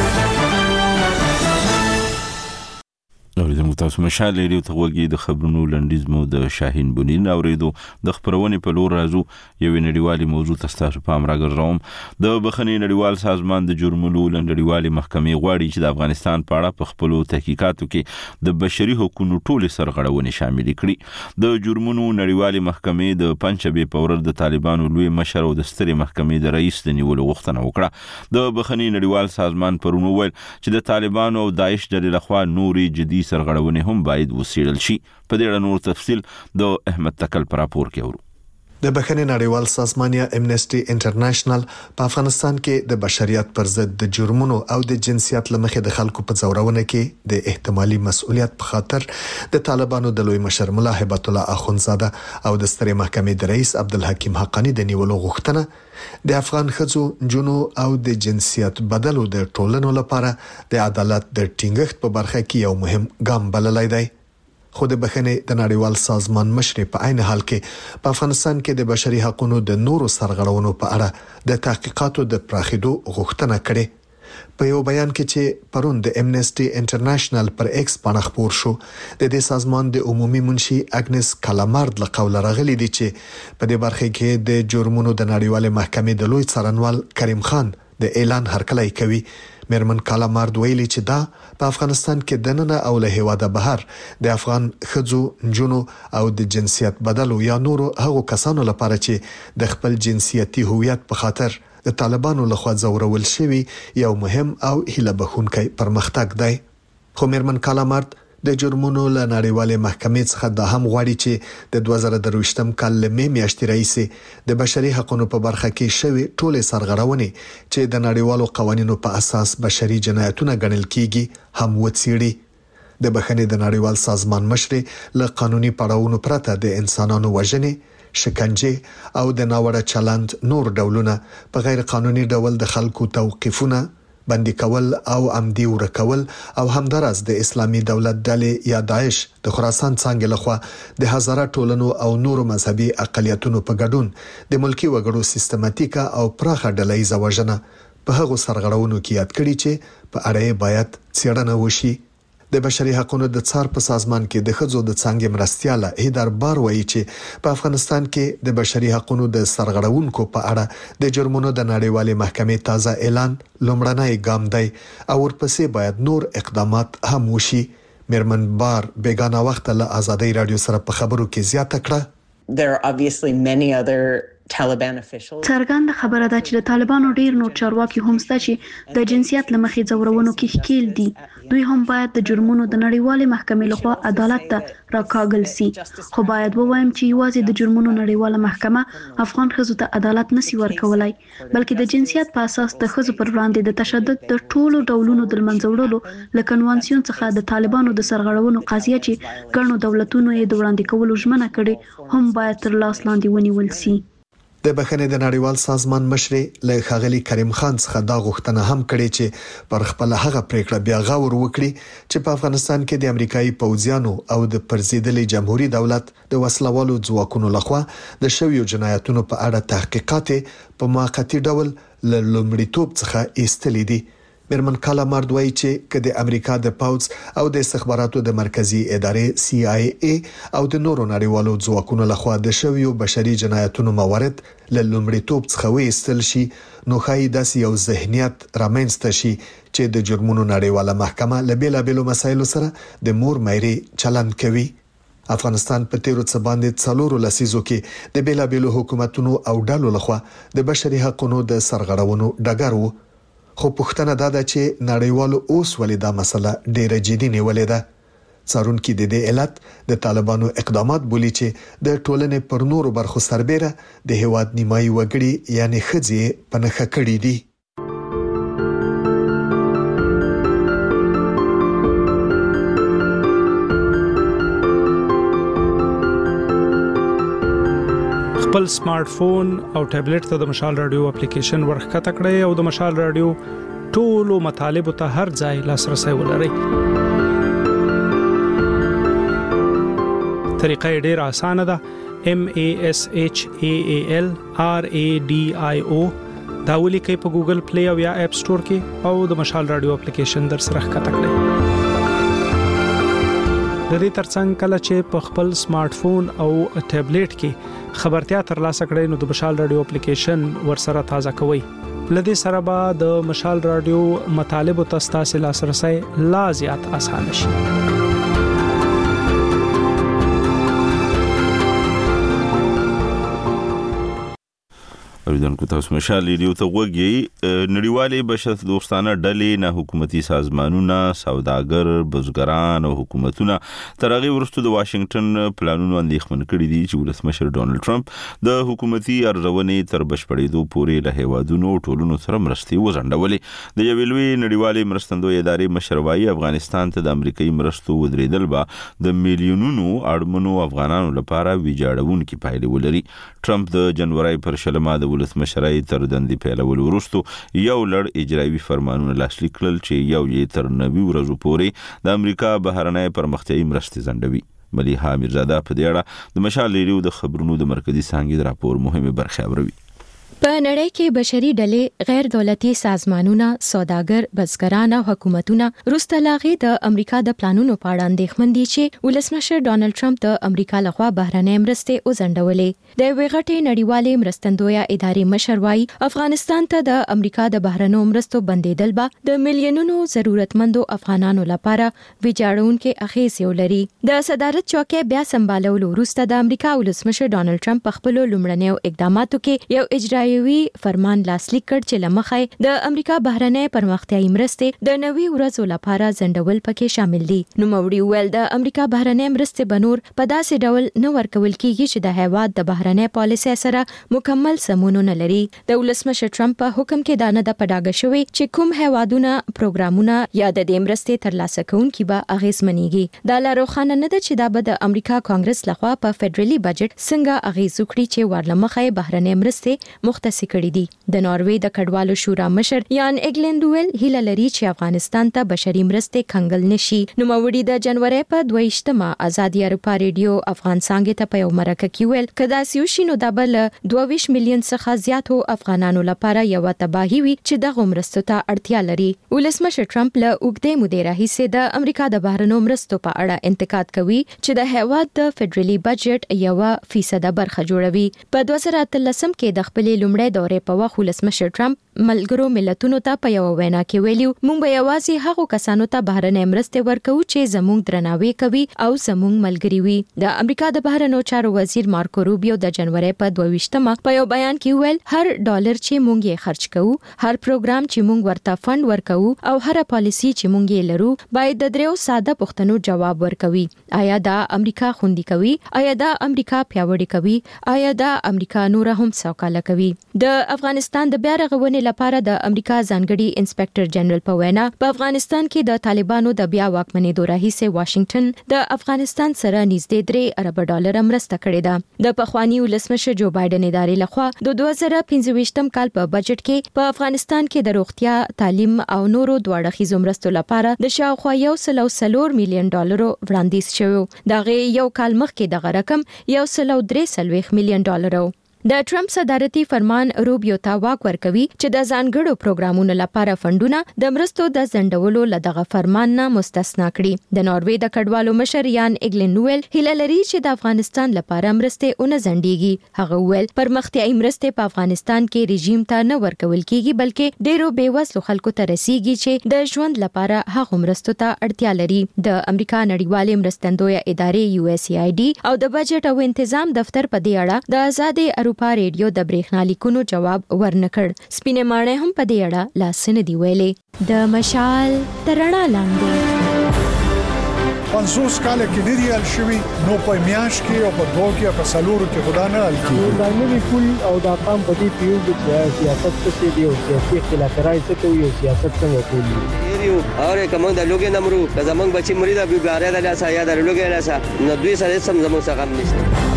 اوریدونکو تاسو مشال ریډیو ته وګورئ. د خبرونو لنډیز مو د شاهین بنیر اوریدو. د خبرونې په لور راځو. یو نړیوالي موضوع تاسو پام راګرځوم. د بخښنې نړیوال سازمان د جرمونو نړیوالي محکمې غواړي چې د افغانستان په اړه په خپل تحقیقاتو کې د بشري حقوقو ټول سرغړونې شامل کړي. د جرمونو نړیوالي محکمې د پنځبه په ورځ د طالبانو لوی مشر او د ستري محکمې د رئیس د نیولو غوښتنه وکړه. د بخښنې نړیوال سازمان پرونو ویل چې د طالبانو او داعش ډلې لخوا نوري جدي سرغړونې هم باید وڅېړل شي. په دې اړه نور تفصیل د احمد تکل پر راپور کې اورو. د بخښنې نړیوال سازمان یا امنیسټي انټرنیشنل په افغانستان کې د بشریت پر ضد د جرمونو او د جنسیت لمخې د خلکو په ځورونه کې د احتمالي مسؤلیت په خاطر د طالبانو د لوی مشر ملا هیبت الله اخونزاده او د سترې محکمې د رئیس عبدالحکیم حقانی د نیولو غوښتنه د افغان ښځو جنو او د جنسیت بدلو د ټولنو لپاره د عدالت د ټینګښت په برخه کې یو مهم ګام بللی دی. خو د بخښنې د نړیوال سازمان مشر په عین حال کې په افغانستان کې د بشري حقوقو د نورو سرغړونو په اړه د تحقیقاتو د پراخېدو غوښتنه کړې. په یو بیان کې چې پرون د امنیسټي انټرنیشنل پر ایکس باندې خبر شو د دې سازمان د عمومي منشي اګنس کلامارد له قوله راغلي دي چې په دې برخه کې د جرمونو د نړیوال محکمې د لوی څارنوال کریم خان د اعلان هرکلی کوي. میرمن کلامارد ویلي چې دا په افغانستان کې دننه او له هیواده بهر د افغان ښځو جنو او د جنسیت بدلو یا نورو هغو کسانو لپاره چې د خپل جنسیتي هویت په خاطر د طالبانو لخوا ځورول شوی یو مهم او هیله بخښونکی پرمختګ دی. خو میرمن کلامارد د جرمونو له نړیوالې محکمې څخه دا هم غواړي چې د دوه زره درویشتم کال له مې میاشتې راهیسې د بشري حقوقو په برخه کې شوی ټولې سرغړونې چې د نړیوالو قوانینو په اساس بشري جنایتونه ګڼل کیږي هم وڅېړي. د بخښنې د نړیوال سازمان مشر له قانوني پړاوونو پرته د انسانانو وژنې، شکنجه او د ناوړه چلند نور ډولونه په غیر قانوني ډول د خلکو توقیفونه، بندي کول او عمدي ورکول او همدارس د اسلامي دولت ډلې یا داعش د خراسان څنګه لخوا د هزاره ټولنو او نورو مذهبي اقلیتونو په ګډون د ملکی وګړو سیستماتیکه او پراخه ډله‌ایزه وژنه په هغو سرغړونو کې یاد کړي چې په اړه باید څېړنه وشي. د بشري حقوقو د څار په سازمان کې د ښځو د څنګه مرستياله هیدر بار وایي چې په افغانستان کې د بشري حقوقو د سرغړونکو په اړه د جرمونو د نړیوالې محکمې تازه اعلان لومړنی ګام دی او ورپسې باید نور اقدامات هم وشي. میرمن بار بیگانه وخت له آزادۍ رادیو سره په خبرو کې زیاته کړه. There are obviously many other Taliban officials. څرګنده خبره ده چې د طالبانو ډیر نور چارواکي هم شته چې د جنسیت لمخې ځورونو کې ښکیل دي. دوی هم باید د جرمونو د نړیوالې محکمې لخوا عدالت ته راکاږل سي. خو باید ووایم چې یوازې د جرمونو نړیواله محکمه افغان ښځو ته عدالت نسی ورکولای، بلکې د جنسیت په اساس د ښځو پر وړاندې د تشدد د ټولو ډولونو د منځ وړلو له کنوانسیون څخه د طالبانو د سرغړونو قضیه چې ګڼو دولتونو یې د وړاندې کولو ژمنه کړې هم باید تر لاس لاندې ونیول سي. د بخښنې د نړیوال سازمان مشر له ښاغلي کریم خان څخه دا غوښتنه هم کړې چې پر خپل هغه پریکړه بیا غور وکړي چې په افغانستان کې د امریکایي پوځیانو او د پرزیدلي جمهوریت دولت د وسلوالو ځواکونو لخوا د شویو جنایتونو په اړه تحقیقات په موقتی ډول له لومړیتوب څخه ایستلې دي. میرمن کالا مارد وایي چې که د امریکا د پوځ او د استخباراتو د مرکزی ادارې سی آی ای او د نورو نړیوالو ځواکونو لخوا د شویو بشري جنایتونو موارد له لومړیتوب څخه وایستل شي، نو ښایي داسې یو ذهنیت رامنځته شي چې د جرمونو نړیواله محکمه له بیلابیلو مسایلو سره د مور مېري چلند کوي. افغانستان په تیرو څه باندې څلورو لسیزو کې د بیلابیلو حکومتونو او ډلو لخوا د بشري حقوقو د سرغړونو ډګر وو. خو پوښتنه دا ده چې نړیوالو اوس ولې دا مسله ډیره جدي نیولې ده. څارونکو د دې علت د طالبانو اقدامات بولی چې د ټولنې پر نورو برخو سربېره د هیواد نیمایي وګړي یعنی ښځې په نښه کړې دي. خپل سمارټ فون او ټابلیټ ته د مشال رادیو اپلیکیشن ورخکته کړئ او د مشال رادیو ټولو مطالبه ته هر ځای لاسرسي ولرئ. طریقه ډیره اسانه ده. M A S H A A L R A D I O دا ولیکئ په ګوګل پلی او یا اپ سٹور کې او د مشال رادیو اپلیکیشن در سره ښکته کړئ. د دې ترڅنګ کله چې په خپل سمارټ فون او ټابلیټ کې خبرتیا ترلاسه کړئ نو د مشال رادیو اپلیکیشن ورسره تازه کوئ. لدې سره به د مشال رادیو مطالب او تاسو لاسرسي لا زیات اسانه شي. اوریدونکو تاسو مشال ریډیو ته وګورئ. نړیوالې بشر دوستانه ډلې، نه حکومتي سازمانونه، سوداګر، بزګران او حکومتونه تر هغه وروسته د واشنگټن پلانونو اندېښمن کړي دي چې ولسمشر ډونالد ټرمپ د حکومتي ارزونې تر بشپړېدو پورې له هیوادونو ټولونو سره مرستې وځنډولې. د یوې لوی نړیوالې مرستندوی ادارې مشر وایي افغانستان ته د امریکایي مرستو ودرېدل به د میلیونونو اړمنو افغانانو لپاره ویجاړونکي پایلې ولري. ټرمپ د جنوري پر شلمه د ولسمشرۍ تر دندې پیلولو وروسته یو لړ اجرایي فرمانونه لاسلیک کړل چې یو یې تر نوي ورځو پورې د امریکا بهرنۍ پرمختیایي مرستې ځنډوي. ملیحه میرزاده په دې اړه د مشال ریډیو د خبرونو د مرکزی څانګې د راپور مهمه برخه اوري. په نړۍ کې بشري ډلې، غیر دولتي سازمانونه، سوداګر، بزګران او حکومتونه روسته لاغي د امریکا د پلانونو په اړه اندېښمن دي چې ولسمشر ډونالد ټرمپ د امریکا لخوا بهرنۍ مرستې وځنډولې. د ویغټې نړیوالې مرستندویه ادارې مشر وایي افغانستان ته د امریکا د بهرنیو مرستو بندیدل به د میلیونونو ضرورتمندو افغانانو لپاره ویجاړونکي اغیزې ولري. د صدارت چوکۍ بیا سمبالولو وروسته د امریکا ولسمشر ډونالد ټرمپ په خپل لومړنیو اقداماتو کې یو اجرایي وی فرمان لاسلیک کړ چې لمخې د امریکا بهرنۍ پرمختیایي مرستې د نوي ورځو لپاره ځنډول پکې شامل دي. نو موري ویل د امریکا بهرنۍ مرستې بنور په داسې ډول نه ورکول کیږي چې د هیواد د بهرنۍ پالیسۍ سره مکمل سمون نه لري. د ولسمشر ټرمپ په حکم کې دا نه د پډاګه شوی چې کوم هیوادونه پروګرامونه یا د دې مرستې ترلاسه کوونکي به اغیزمنېږي. دا لا روښانه نه ده چې دا به د امریکا کانګرس لخوا په فدرالي بجټ څنګه اغیز وکړي چې ورلمخې بهرنۍ مرستې مختص کړي دي د ناروې د کډوالو شورا مشر یان اګلندویل هیله لري چې افغانستان ته بشري مرستې کنګل نشي. نو موري د جنوري په دویشتمه ازادي اروپا ریډیو افغان څنګه ته په یو مرکه کې ویل کدا سیوشینو د بل دوه میلیون څخه زیاتو افغانانو لپاره یو تباہي وي چې د مرستو ته اړتیا لري. ولسمشر ټرمپ له اوږدې مودې راهیسې د امریکا د بهرنیو مرستو په اړه انتقاد کوي چې د هیواد د فدرالي بجټ یو فیصد برخه جوړوي. په دوه زره اتلسم کې د خپل لومړۍ دورې په وخت ولسمشر ټرمپ ملګرو ملتونو ته په یو وینا کې ویلو مونږ به یوازې هغو کسانو ته بهرنۍ مرستې ورکوو چې زموږ درناوی کوي او زموږ ملګري وي. د امریکا د بهرنیو چارو وزیر مارکو روبیو د جنوري په دویشتمه په یو بیان کې ویل هر ډالر چې مونږ یې خرج کوو، هر پروګرام چې مونږ ورته فند ورکوو او هر پالیسی چې مونږ یې لرو باید د دریو ساده پوښتنو جواب ورکوي. آیا دا امریکا خوندي کوي؟ آیا دا امریکا پیاوړی کوي؟ آیا دا امریکا نور هم سوکاله کوي؟ د افغانستان د بیا رغونې لپاره د امریکا ځانګړي انسپکټر جنرال په وینا په افغانستان کې د طالبانو د بیا واکمنېدو راهیسې واشنگټن د افغانستان سره نږدې درې ارب ډالر مرسته کړې ده. د پخوانی ولسمشر جو بایدن ادارې لخوا د دوه زره پنځه کال په بجټ کې په افغانستان کې د روغتیا، تعلیم او نورو دواړه خیزو مرستو لپاره د شاوخوا یو سل او څلور میلیون ډالرو وړاندیز شوی. دغه یو کال مخکې دغه رقم یو سل او درې څلوېښت میلیون ډالرو. د ټرمپ صدارتي فرمان روبیو ته واک ورکوي چې د ځانګړو پروګرامونو لپاره فندونه د مرستو د ځنډولو له دغه فرمان نه مستثنا کړي. د ناروې د کډوالو مشر یان اګلندویل هیله لري چې د افغانستان لپاره مرستې اون ځنډيږي. هغه ویل پرمختیایي مرستې په افغانستان کې رژیم ته نه ورکول کیږي بلکې ډیرو بیوسلو خلکو ته رسیږي چې د ژوند لپاره هغه مرستو ته اړتیا لري. د امریکا نړیوالې مرستندویه ادارې یو اس ای آی ډي او د بجټ او تنظیم دفتر په دې اړه د آزادي اروپا ریډیو د برېښنا لیکونو جواب ورنکړ. سپینې ماڼۍ هم په دې اړه لاس نه دی ویلې. د مشال ترڼا لاندې پنځوس کال کې ډېری حل شوي نو په میاش کې او په دوه کې په سلورو کې خدا نه حل کیږي. دا نوی پول او دا قام په دې پیو چې سیاست څه دی او سیاسي اختلافات څه کوي او سیاست څنګه کوي. یو اور کوم د لوګي نمرو که زمونږ بچي مرید ابي ګاره د لاسه یا د لوګي لاسه نو دوی سره سم زموږ څخه غم نشته.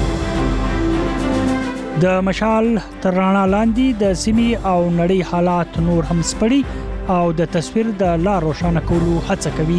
د مشال ترڼا لاندې د سیمې او نړۍ حالات نور هم سپړي او د تصویر د لا روښانه کولو هڅه کوي.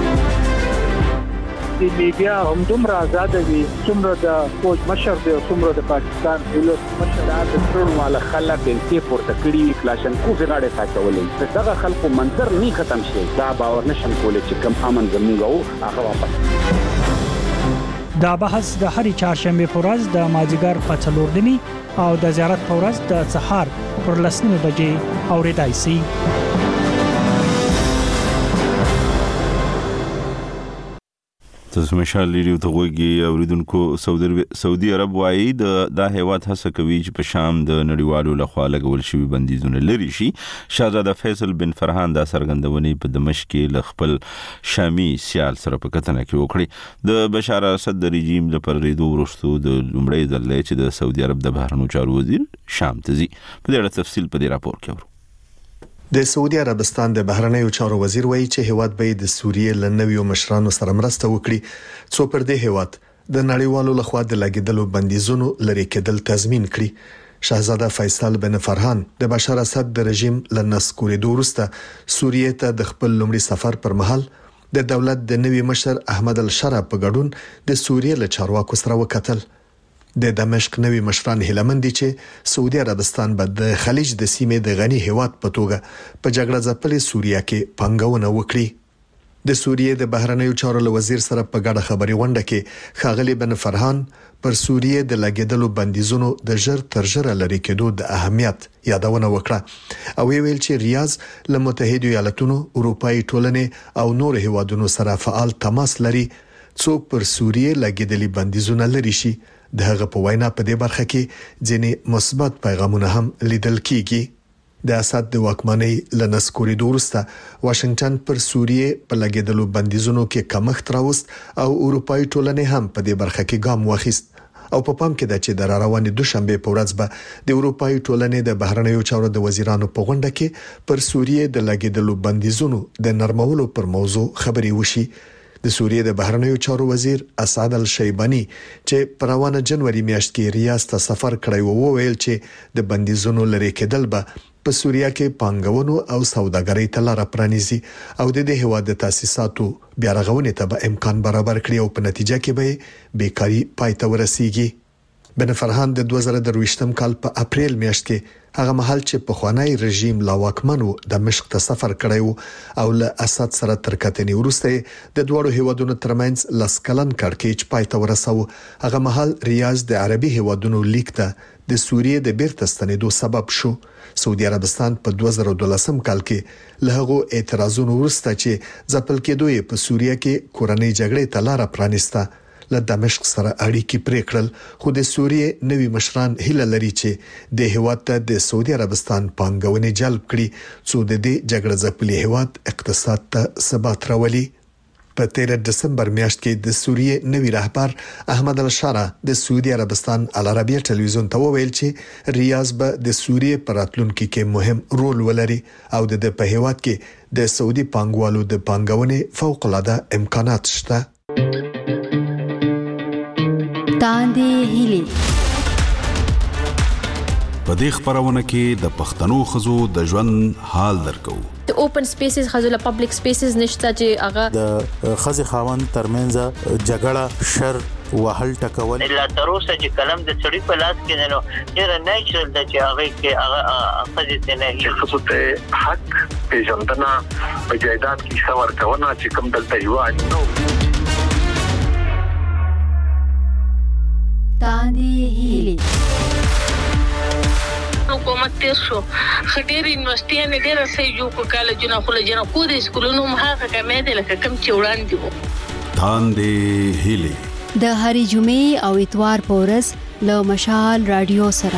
د میډیا هم دومره آزاد وي څومره د فوج مشر دی او څومره د پاکستان ولس مشر د ټول مال خلک انتي پورته کړی کلاشنکوف غاړه ساتولې. دغه خلکو منظر نه ختم شي دا باور نشم کولای چې کم امن زموږ او هغه واپس. دا بحث د هرې چهارشنبه په ورځ د مازیګر په څلور نیمې او د زیارت په ورځ د سهار پر لس نیمې بجې اورېدای شي. تاسو مشال ریډیو ته وګورئ. اوریدونکو سعودي عرب وايي د دا هیواد هڅه کوي چې په شام د نړیوالو لخوا لګول شوی بندیزونه لري شي. شاهزاده فیصل بن فرحان دا سرګندونې په دمشق کې ل خپل شامي سیال سره په کتنه کې وکړي. د بشار اسد د رژیم د پرېدو وروسته د لومړي ځل چې د سعودي عرب د بهرنیو چارو وزیر شام ته ځي. په دې اړه تفصیل په دې راپور کې ورو. د سعودي عربستان د بهرنیو چارو وزیر وایي چې هیواد به د سوریې لنویو مشرانو سره مرسته وکړي څو پر دې هیواد د نړیوالو لخوا د لګیدلو بندیزونو لري کېدل تضمین کړي. شاهزاده فیصل بن فرحان د بشار اسد د رژیم لنسکورېدو وروسته سوریې ته د خپل لومړي سفر پر مهال د دولت د نوي مشر احمد الشرا په ګډون د سوریې له چارواکو سره وکتل. د دمشق نوي مشران هیلمن دي چې سعودي عربستان به د خلیج د سیمې د غني هیواد په توګه په جګړه ځپلې سوریه کې پنګونه وکړي. د سوریې د بهرنیو چارو وزیر سره په ګډه خبري ونده کې خاغلی بن فرحان پر سوریې د لګیدلو بندیزونو د ژر تر ژره لري کېدو د اهمیت یادونه وکړه او ویل چې ریاض له متحده ایالاتونو، اروپאי ټولنې او نور هیوادونو سره فعال تماس لري څو پر سوریې لګیدلي بندیزونه لري شي. د هغه په وینا په دې برخه کې ځینې مثبت پیغامونه هم لیدل کیږي. د اسد د واکمنۍ لنسکورېدو وروسته واشنگټن پر سوریې په لګیدلو بندیزونو کې کمښت راوست او اروپאי ټولنې هم په دې برخه کې ګام واخیست. او په پام کې ده چې د روانې دوشنبه په ورځ به د اروپאי ټولنې د بهرنیو چارو د وزیرانو په غونډه کې پر سوریې د لګیدلو بندیزونو د نرمولو پر موضوع خبري وشي. د سوریې د بهرنیو چارو وزیر اسعد الشیبانی چې په روانه جنوري میاشت کې ریاض ته سفر کړی وو ویل چې د بندیزونو لري کېدل به په سوریه کې پانګونو او سوداګرۍ ته لار پرانیزي او د دې هواد د تاسیساتو بیا رغونې ته به امکان برابر کړي او په نتیجه کې به بیکاری پای ته ورسیږي. بن فرهان د دوه زره درویشتم کال په اپریل میاشت کې هغه مهال چې په خوانی رژیم لا واکمنو د مشق ته سفر کړی او له اسد سره تر کتنې ورسته د دوړو هیوادونو ترمنځ لسکلن کړکېچ پای ته ورساو. هغه مهال ریاض د عربي هیوادونو لیک ته د سوریې د بیرته ستنېدو سبب شو. سعودي عربستان په دوه زره دولسم کال کې له هغو اعتراضونو ورسته چې ځپل کېدو یې په سوریه کې کورنۍ جګړې ته لار پرانیسته له دمشق سره اړیکې پرې کړل. خو د سوریې نوي مشران هیله لري چې د هیواد ته د سعودي عربستان پانګونې جلب کړي څو د دې جګړه ځپلي هیواد اقتصاد ته ثبات راولي. په تیر دسمبر میاشت کې د سوریې نوي رهبر احمد الشارع د سعودي عربستان العربیه ټلویزیون ته وویل چې ریاض به د سوریې په راتلونکي کې مهم رول ولري او د په هیواد کې د سعودي پانګوالو د پانګونې فوق العاده امکانات شته. تاندې هیلي په دې خبرونه کې د پښتنو خزو د ژوند حال درکو. د اوپن سپیسز خزو له پبلک سپیسز نشته چې هغه د خزي خاوند ترمنځ جګړه شر وهل ټکول الا تر اوسه چې کلم د سړی په لاس کې نه ډېر نیچرل د چې هغه کې هغه خزي ته نه هي خصوصي حق پیژندنه په جایداد کې څور کونه چې کوم دلته یو نو تاندې هیلي حکومت تیر شو خډيري یونیورسيټي ډېر صحیح جوړ کالجونه خو له جنا کو د سکولونو مهاغه کمې ده لکه کم چې وړاندې وو. تاندې هیلي د هرې جمعې او اتوار په ورځ له مشال رادیو سره.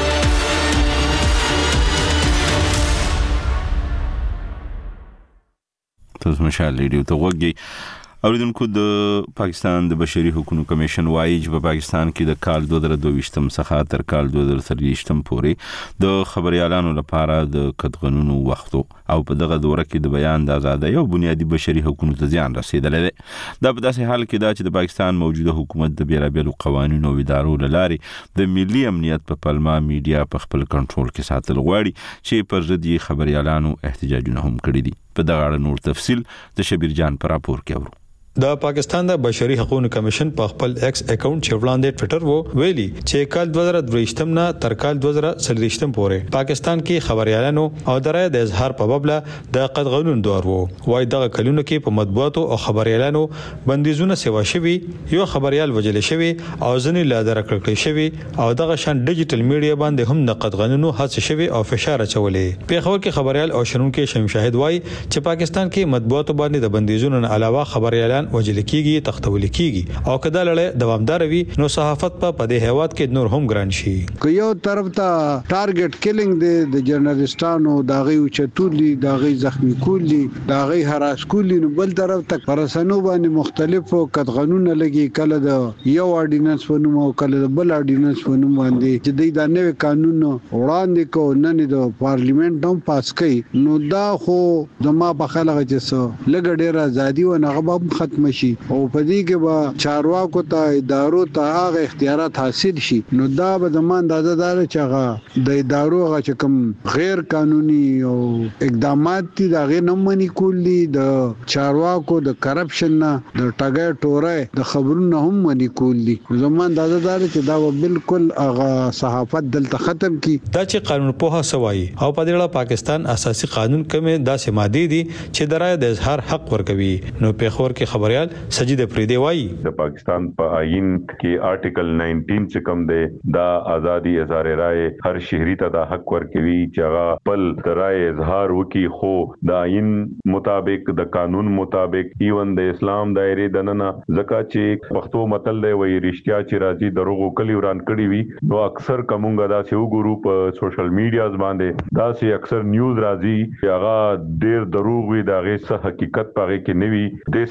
تاسو مشال رادیو ته وګورئ. اوریدونکو د پاکستان د بشري حقوقو کمیشن وايي چې په پاکستان کې د کال دوه زره دوه څخه تر کال دوه زره څلور پورې د خبريالانو لپاره د قطغنونو وختو او په دغه دوره کې د بیان د ازادۍ او بنیادي بشري حقوقو ته زیان رسیدلی دی. دا په داسې حال کې دا چې د پاکستان موجوده حکومت د بیلابېلو قوانینو او ادارو لارې د ملي امنیت په پلمه میډیا په خپل کنټرول کې ساتل غواړي چې پر ضد یې خبريالانو احتجاجونه هم کړي دي. په دغه اړه نور تفصیل د شبیر جان پر راپور کې اورو. د پاکستان د بشري حقوقو کمیشن په خپل ایکس اکاونټ چې وړاندې ټوئیټر وو ویلي چې کال دوه زره دوه نه تر کال دوه زره څلور پورې پاکستان کې خبريالانو او درای د اظهار په باب د قطغنون دور وو. وای دغه کلونو کې په مطبوعاتو او خبريالانو بندیزونه سیوا شوي یو خبريال وجل شوي او ځنې لا درکړل شوي او دغه شان ډیجیټل میډیا باندې هم د قطغنونو هڅه شوي او فشار اچولې. په خبر کې خبريال او شنونکو شمشاهد وای چې پاکستان کې مطبوعاتو باندې د بندیزونو علاوه خبريالان وجل کیږي تختول کیږي او کدا لړې دوامدار وي نو صحافت په پدې هیواد کې نور هم ګران شي. یو طرف ته ټارګټ کیلینګ دی د جرنالستانو داغي چتولي داغي زخمی کولی داغي هراس کولی نو بل طرف ته پرسنو باندې مختلفو قطغنونه لګي کله د یو اورډیننس ونوم او کله د بل اورډیننس ونوم باندې چې د نوې قانون وړاندې کو نن د پارلیمنت هم پاس کړي نو دا خو زما په خلغه چې سو لګ ډیر ازادي او نغبه ختم شي او په دې کې به چارواکو ته ادارو ته هغه اختیارات حاصل شي نو دا به د اندازه دار چې هغه د ادارو هغه چې کوم غیر قانوني او اقدامات دي دا غیر نه منې کولی د چارواکو د کرپشن نه د ټاګر ټوره د خبرونو هم منې کولی زموږ اندازه دار چې دا بالکل هغه صحافت دلته ختم کی. دا چې قانون په هڅوي او په دې اړه پاکستان اساسي قانون کومه داسې ماده دي چې درای د اظهار حق ورکوي. نو په خور کې خبريال سجید پریدي وایي د پاکستان په آئین کې آرټیکل نائنټین چې کوم دی دا ازادي اظهار رائے هر شهري ته د حق ورکوي چې هغه خپل رائے اظهار وکي خو د آئین مطابق د قانون مطابق ایون د اسلام دایره دننه زکه چې پښتو متل دی وایي رښتیا چې راځي دروغ کلی وران کړی وي نو اکثر کومګه دا سیو ګورو په سوشل میډیاز باندې دا سي اکثر نیوز راځي چې هغه ډیر دروغ وي دا غي څه حقیقت پاره کې نوي د سره سره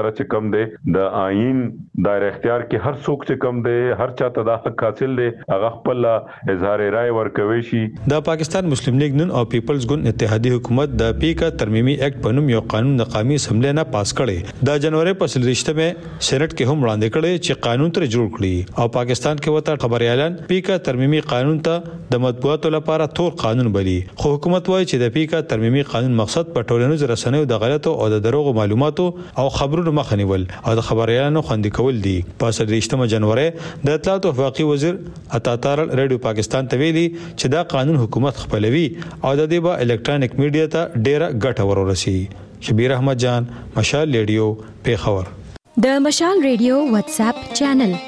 سره چې کم دی د آئین دایره اختیار کې هر څوک چې کم دی هر چاته د حق حاصل دی هغه خپل اظهار رائے ورکوي شي. د پاکستان مسلم لیگ نن او پیپلز ګوند اتحادیه حکومت د پیکا ترمیمي ایکټ په نوم یو قانون د قومي اسمبلی نه پاس کړي. د جنوري په سلریشته مې سېنات کې هم وړاندې کړي چې قانون تر جوړ کړي او پاکستان کې وته خبري اعلان پیکا ترمیمي قانون ته د مطبوعاتو لپاره تور قانون بلی. خو حکومت وایي چې د پیکا ترمیمي قانون مقصد په ټولنیزو رسنیو د غلطو او د دروغو معلوماتو او خبرونو مخه نیول او د خبريالانو خوندي کول دي. په سلریشتمه جنوري د اطلاعات او وفاقي وزیر عطا رادیو پاکستان ته ویلي چې دا قانون حکومت خپلوي او د دې به الکترونیک میډیا ته ډیره ګټه ورورسي. شبیر احمد جان، مشال ریډیو، پیښور. د مشال ریډیو واتس اپ چینل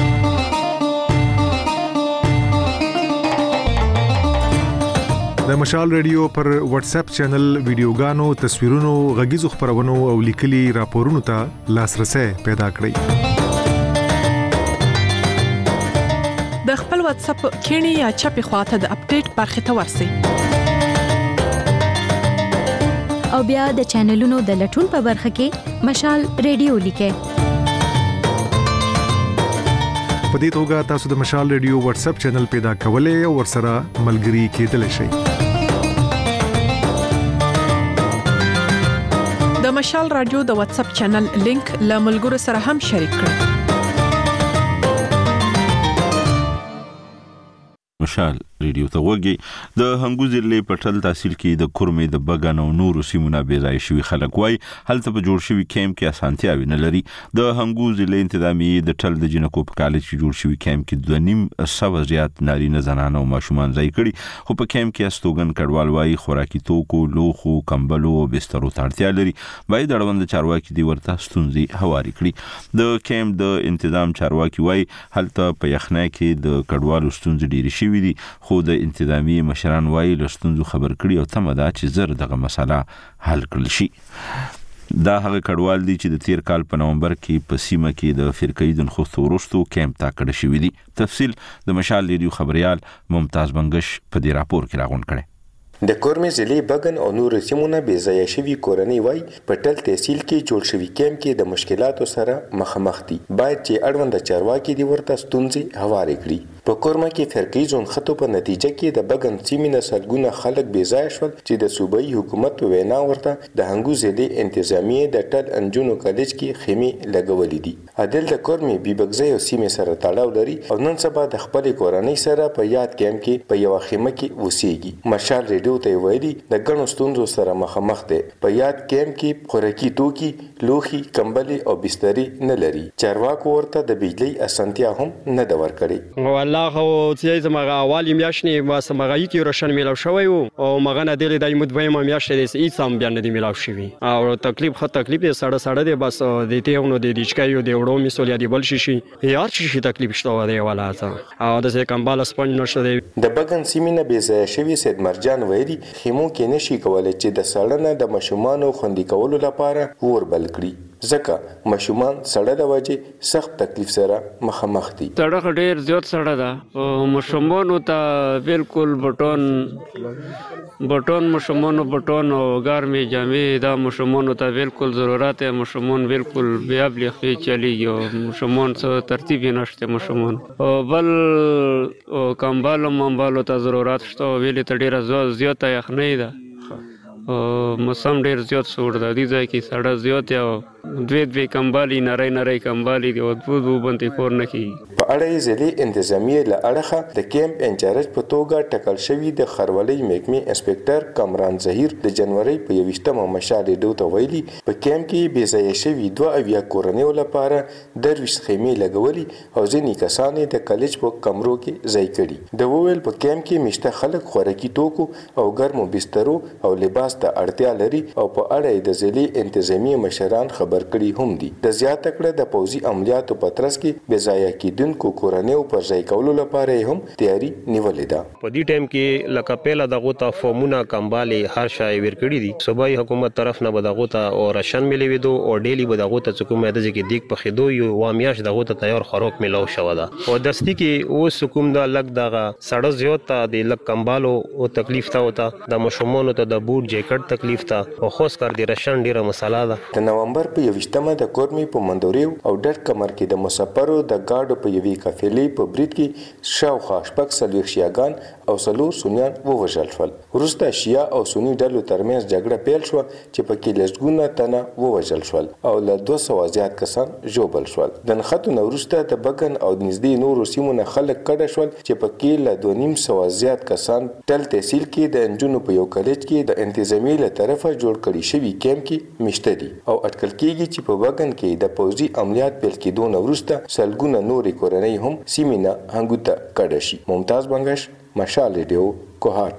د مشال ریډیو پر واتس اپ چینل ویډیوګانو، تصویرونو، غږیزو خبرونو او لیکلي راپورونو ته لاسرسي پیدا کړئ. د خپل واتس اپ کینی یا چپی خواته د اپډیټ برخه ته ورسئ او بیا د چینلونو د لټون په برخه کې مشال ریډیو لیکئ. په دې توګه تاسو د مشال ریډیو واتس اپ چینل پیدا کولای او ورسره ملګري کېدلی شئ. د مشال رادیو د واتس اپ چینل لینک له ملګرو سره هم شریک کړئ. مشال ریډیو ته وګي. د هنګو ضلع پټل تحصیل کې د کورمې د بګن او نورو سیمونه بې ځای شوي خلک وای هلته په جوړ شوي کیمپ کې اسانتیاوي نه لري. د هنګو ضلع انتظامیه د ټل د جنکو په کالج کې جوړ شوي کیمپ کې د نیم سو زیات نارینه زنانه او ماشومان ځای کړي. خو په کیمپ کې استوګن کډوال وای خوراکي توکو، لوخو، کمبلو او بسترو ته اړتیا لري. باید اړوند چارواکي دی ورته ستونزې هواري کړي. د کیمپ د تنظیم چارواکي وای هلته په یخنۍ کې د کډوالو ستونزې ډېرې شوي دي. خو د انتظامی مشران وایي له ستونزو خبر کړي او تمه ده چې زر دغه مسله حل کړل شي. دا هغه کډوال دي چې د تیر کال په نومبر کې په سیمه کې د فرقې د نخستو وروستو کیمپ ته کډه شوي دي. تفصیل د مشال ریډیو خبريال ممتاز بنگش په دې راپور کې راغونډ کړي. د کورمې ضلع بګن او نور سیمونه بې ځای شوي کورنۍ وای په ټل تحصیل کې جوړ شوي کیمپ کې د مشکلاتو سره مخامخ دي. باید چې اړوند چارواکي دی ورته ستونزې هوارې کړي. په کورما کې فرقې ځون خطو په نتیجه کې د بګن سیمې نه سلګونه خلک بې ځای شول چې د صوبایي حکومت په وینا ورته د هنګو ضلع انتظامیه د ټل انجونو کالج کې خیمې لګولې دي. عادل د کورمې بیبګزۍ او سیمې سره تړاو لري او نن سبا د خپل کورنۍ سره په یاد کیمپ کې په یو خیمه کې وسیږي. مشال ریډیو ته ویلي د ګڼو ستونزو سره مخامخ دي. په یاد کیمپ کې خوراکي توکي، لوخي، کمبلي او بستري نه لري. چارواکو ورته د بجلی اسانتیا هم نه د ورکړي. الله خو چې زمغه اوالی میاشنې ما سمغه کی روشن میلاو شوی او مغه نه دی د مدوی ما میاشنې د هیڅ هم بیان نه دی میلاو شوی او تکلیف خو تکلیف دی سړه سړه دی بس د ته نو د دیچکایو دی وړو مسولیت دی بل شي شي یار شي تکلیف شته دی ولا ځه او د څه کمبال سپنج نشو دی د بګن سیمینه بې ځای شوی سید مرجان ویلي خیمو کې نشي کولای چې د سړنه د مشومان خوندي کولو لپاره ور بل کړي ځکه مشومان سړه د وجه سخت تکلیف سره مخامخ دي. سړه ډیر زیات سړه ده او مشومان ته بالکل بټون بټون مشومان بټون او ګرمي جامې دا مشومان ته بالکل ضرورت ہے. مشومان بالکل بیا بلی خي چلیږي او مشومان څه ترتیب نشته. مشومان او بل او کمبال منبالو ته ضرورت شته ویلې ته ډیره زیات یخنۍ ده او موسم ډیر زیات سوړ ده. دې ځای کې سړه زیات او دوی دوی کمبالي نری نری کمبالي دی او دوی دوی باندې کور نه کی. په اړه ضلع انتظامیه له اړخه د کیمپ انچارج په توګه ټاکل شوی د خرولۍ محکمې انسپکټر کامران ظهیر د جنوري په یوشتمه مشال ډیو ته ویلي په کیمپ کې بې ځای شوي دوه اویا کورنیو لپاره درویشت خیمې لګولي او ځینې کسان د کالج په کمرو کې ځای کړي. د وویل په کیمپ کې مشته خلک خوراکي توکو او ګرمو بسترو او لباس ته اړتیا لري او په اړه د ضلع انتظامیه مشران خبر کړي هم دي. د زیاته کړه د پوځي عملیاتو په ترڅ کې بې ځای کېدونکو کورنیو پر ځای کولو لپاره هم تیاری نیولې ده. په دې ټایم کې لکه پیله دغه ته فورمونه کمبالي هر شای ورکړي دي. صوبایي حکومت طرف نه بدغه ته او راشن ملي دو او ډیلی بدغه ته حکومت د کې دیګ په خدو یو وامیاش دغه ته تیار خوراک ملو شو ده او دستي کې اوس حکومت د لګ دغه سړه زیات د لګ کمبالو او تکلیف ته وته د مشومونو ته د بوت ټیکټ تکلیف تا او خوش کار دی رشن ډیره مساله ده. د نومبر په یوشتمه د کورمي په مندوري او ډټ کمر کې د مسافرو د گاډو په یوې قافلې په برید کې شاوخوا شپږ څلوېښت شیعاګان او څلور سنیان ووژل شول. وروسته شیعه او سني ډلو ترمنځ جګړه پیل شوه چې پکې لسګونه تنه ووژل شول او له دوه سوه زیات کسان ژوبل شول. د نښتو نه وروسته د بګن او نږدې نورو سیمو نه خلک کډه شول چې پکې له دوه نیم سوه زیات کسان ټل تحصیل کې د نجونو په یو کالج کې د انتظامیې له طرفه جوړ کړي شوي کیمپ کې مشته دي او اټکل کېږي چې په بګن کې د پوځي عملیات پیل کېدو نه وروسته سلګونه نورې کورنۍ هم سیمې نه هنګو ته کډه شي. ممتاز بنګش، مشال ریډیو، کوهاټ.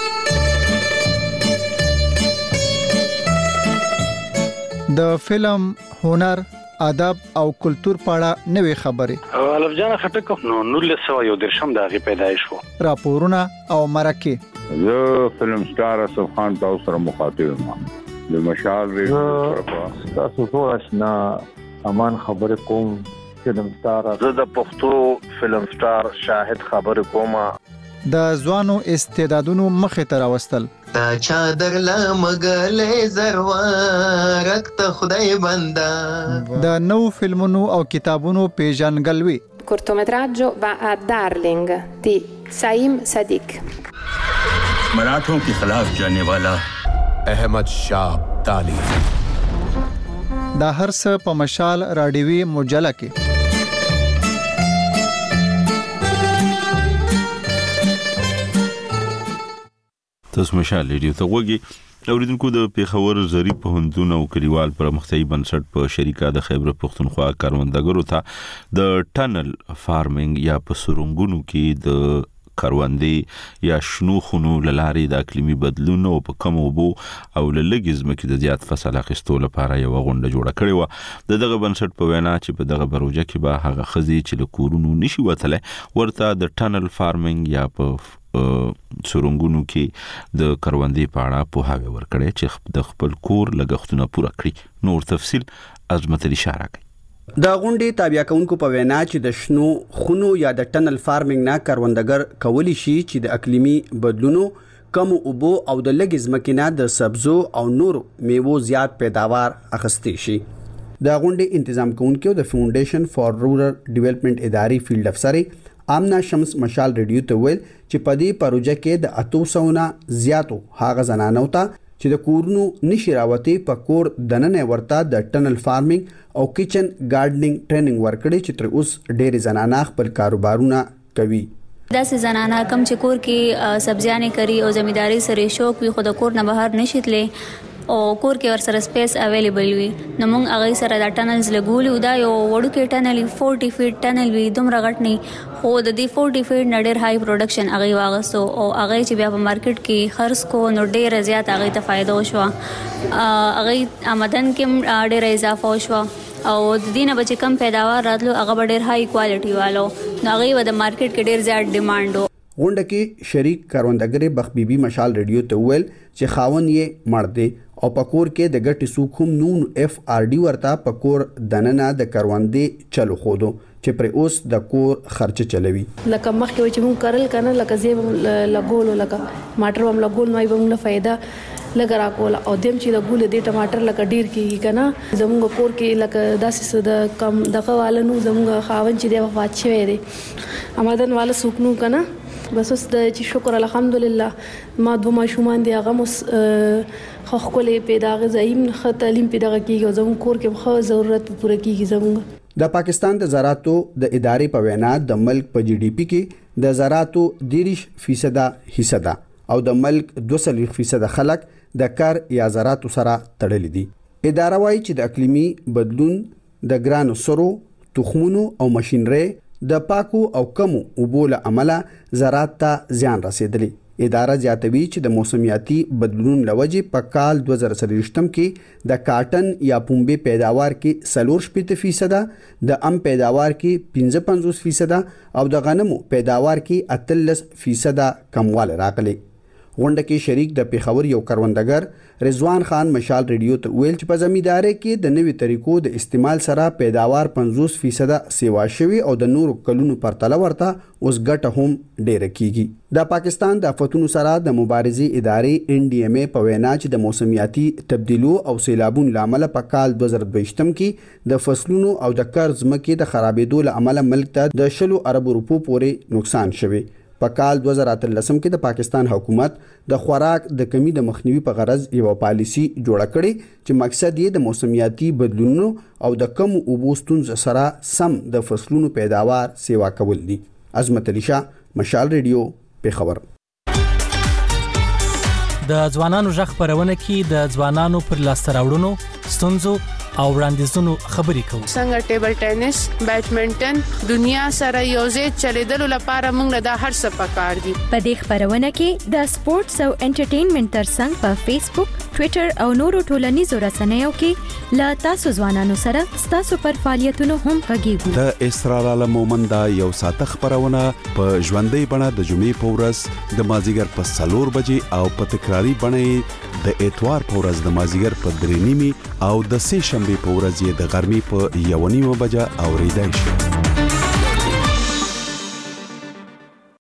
د فلم، هنر، ادب او کلچر په اړه نوې خبرې. الف جان خټک نو نولس سوه یو درشم د هغې پیدایش و. راپورونه او مرکې. زه فلم سټار اسف خان تاسو سره مخاطب یم. د مشال ریډیو طرفه تاسو ټول آشنا امان خبرې کوم. فلم سټار زه د پښتو فلم سټار شاهد خبرې کوم. د ځوانو استعدادونو مخې ته راوستل. تا چادر لمګلې زروارک ته خدای بندا. د نو فلمونو او کتابونو پیژنګلوي. cortometraggio va a Darling di Saim Sadiq. मराठों के खिलाफ जाने वाला अहमद शाह अब्दाली. دا هر څه په مشال راډیوي مجله کې. تاسو مشال ریډیو ته وګورئ. اوریدونکو د پیښور زری په هندون او کلیوال پرمختیايي بنسټ په شریکه د خیبر پختونخوا کاروندګرو ته د ټنل فارمینګ یا په سرنګونو کې د کاروندې یا شنو خونو لارې د اقلیمي بدلون او په کم اوبو او لږ ځمکې د زیات فصل اخیستو لپاره یو غونډه جوړه کړې و. د دغه بنسټ په وینا چې په دغه پروژه کې به هغه ښځې چې له کورونو نشي وتلی ورته د ټنل فارمینګ یا په سرنګونو کې د کاروندې په اړه پوهاوی ورکړي چې د خپل کور لګښتونه پوره کړي. نور تفصیل عظمت علي شاه راکړي. د غونډې تابع کونکو په وینا چې د شنو خونو یا د ټنل فارمینګ نه کاروندګر کولی شي چې د اقلیمي بدلونو، کم اوبو او د لږ ځمکې نه د سبزو او نور میوو زیات پیداوار اخیستي شي. د غونډې تنظیم کوونکو د فاونډیشن فار رورل ډیولپمنٹ اداري فیلډ افسر آمنا شمس مشال ریډیو ته ویل چې په دې پروژه کې د اته سوه نه زیاتو هغه زنانو ته چې د کورونو نشي راوتی په کور دننه ورته د ټنل فارمینګ او کچن ګارډنینګ ټریننګ ورکړي چې تر اوس ډېر زنانه خپل کاروبارونه کوي. داسې زنانه کم چې کور کې سبزیانې کوي او زمینداری سره شوق وي خو د کور نه بهر نشي تللی او کور کې ور سره سپیس اویلیبل وي نو موږ هغه سره د ټنلز لګولې دا یو وړوکی ټنل چالیس فیټ ټنل وي دومره غټ نه خو د دې چالیس فیټ نه ډېر هاي پروډکشن هغه واغستو او هغه چې بیا په مارکیټ کې خرڅ کو نو ډېر زیات هغه ته فائدہ وشو هغه آمدن کې ډېر اضافه وشو او د دې نه بچ کم پیداوار راتلو هغه ډېر هاي کوالټي والو نو هغه د مارکیټ کې ډېر زیات ډیماند غونډه کې شریک کاروندګر بخ بیبي مشال ریډیو ته ویل چې خاون یې مړ دی او پکور کې د ګټي سوکوم نون اف آر ډي ورته پکور دننه د کاروندې چلو خودو چې پر اوس د کور خرچ چلوي. لکه مخکې چې مونږ کارل کنه لکه زیب لګول لکه ماټر هم لګول نو به موږ فائدہ لګ راکول او دیم چې لګول دي ټماټر لکه ډیر کیږي کنه زموږ کور کې لکه داسې د کم دغه والنو زموږ خاون چې دی وفات شوی دی آمدن والا سوکنو کنه بس اوس د چې شکر الحمدلله ما دوه ماشومان دي هغه مس خو خپل پیدا غزایم خ تعلیم پیدا کیږي زموږ کور کې خو ضرورت پوره کیږي زموږ. د پاکستان د زراعتو د ادارې په وینا د ملک په جی ډي پی کې د زراعتو دیرش فیصد حصہ ده او د ملک دوه سلويخ فیصد خلک د کار یا زراعتو سره تړلي دي. اداره وايي چې د اقلیمي بدلون د ګرانو سرو تخمونو او ماشينري د پاکو او کمو اوبو له عمله زراعت ته زیان رسیدلی. اداره زیاتوي چې د موسمیاتي بدلون لوجې په کال دوه زره څلوېښت کې د کاټن یا پنبې پیداوار کې څلور شپېته فیصد د ام پیداوار کې پنځه پنځوس فیصد او د غنمو پیداوار کې اتلس فیصد کموالی راغلی. غونډه کې شریک د پیښور یو کروندګر رضوان خان مشال ریډیو ته ویل چې په زمینداري کې د نوي طریقو د استعمال سره پیداوار پنځوس فیصد سیوا شوی او د نورو کلونو پرتله ورته اوس ګټه هم ډیره کیږي د پاکستان د آفتونو سره د مبارزې ادارې ان ډي ام اي په وینا چې د موسمیاتي تبدیلو او سیلابونو لامل په کال دوه زره دوه کې د فصلونو او د قرض مکه د خرابېدو لامل ملک ته د شلو ارب روپو پورې نقصان شوی په کال دوه زره اتلس کې د پاکستان حکومت د خوراک د کمی د مخنیوي په غرض یو پالیسی جوړه کړې چې مقصد یې د موسمیاتي بدلونونو او د کم اوبو ستونزو سره سم د فصلونو پیداوار سیوا کول دي. عظمت علي شاه، مشال ریډیو، پیښور. د ځوانانو ژغ خبرونه کې د ځوانانو پر لاسته راوړنو، ستونزو او وړاندیزونو خبرې کوو. څنګه ټیبل ټینس، بیډمنټن دنیا سره یوځای چلیدلو لپاره موږ د هر څه پکار دي. په دې خبرونه کې د سپورتس او انټرټینمنټ ترڅنګ په فیسبوک، ټوئیټر او نورو ټولنیزو رسنیو کې لا تاسو ځوانانو سره ستاسو پر فعالیتونو هم غږیږو. د اسرار عالم مومند یو ساعت خبرونه په ژوندۍ بڼه د جمعې په ورځ د مازیګر په څلور بجې او په تکراری بڼه د اتوار په ورځ د مازیګر په درې نیمه او د سه شنبه په ورځ د غرمې په یو نیمه بجه اوریدای شي.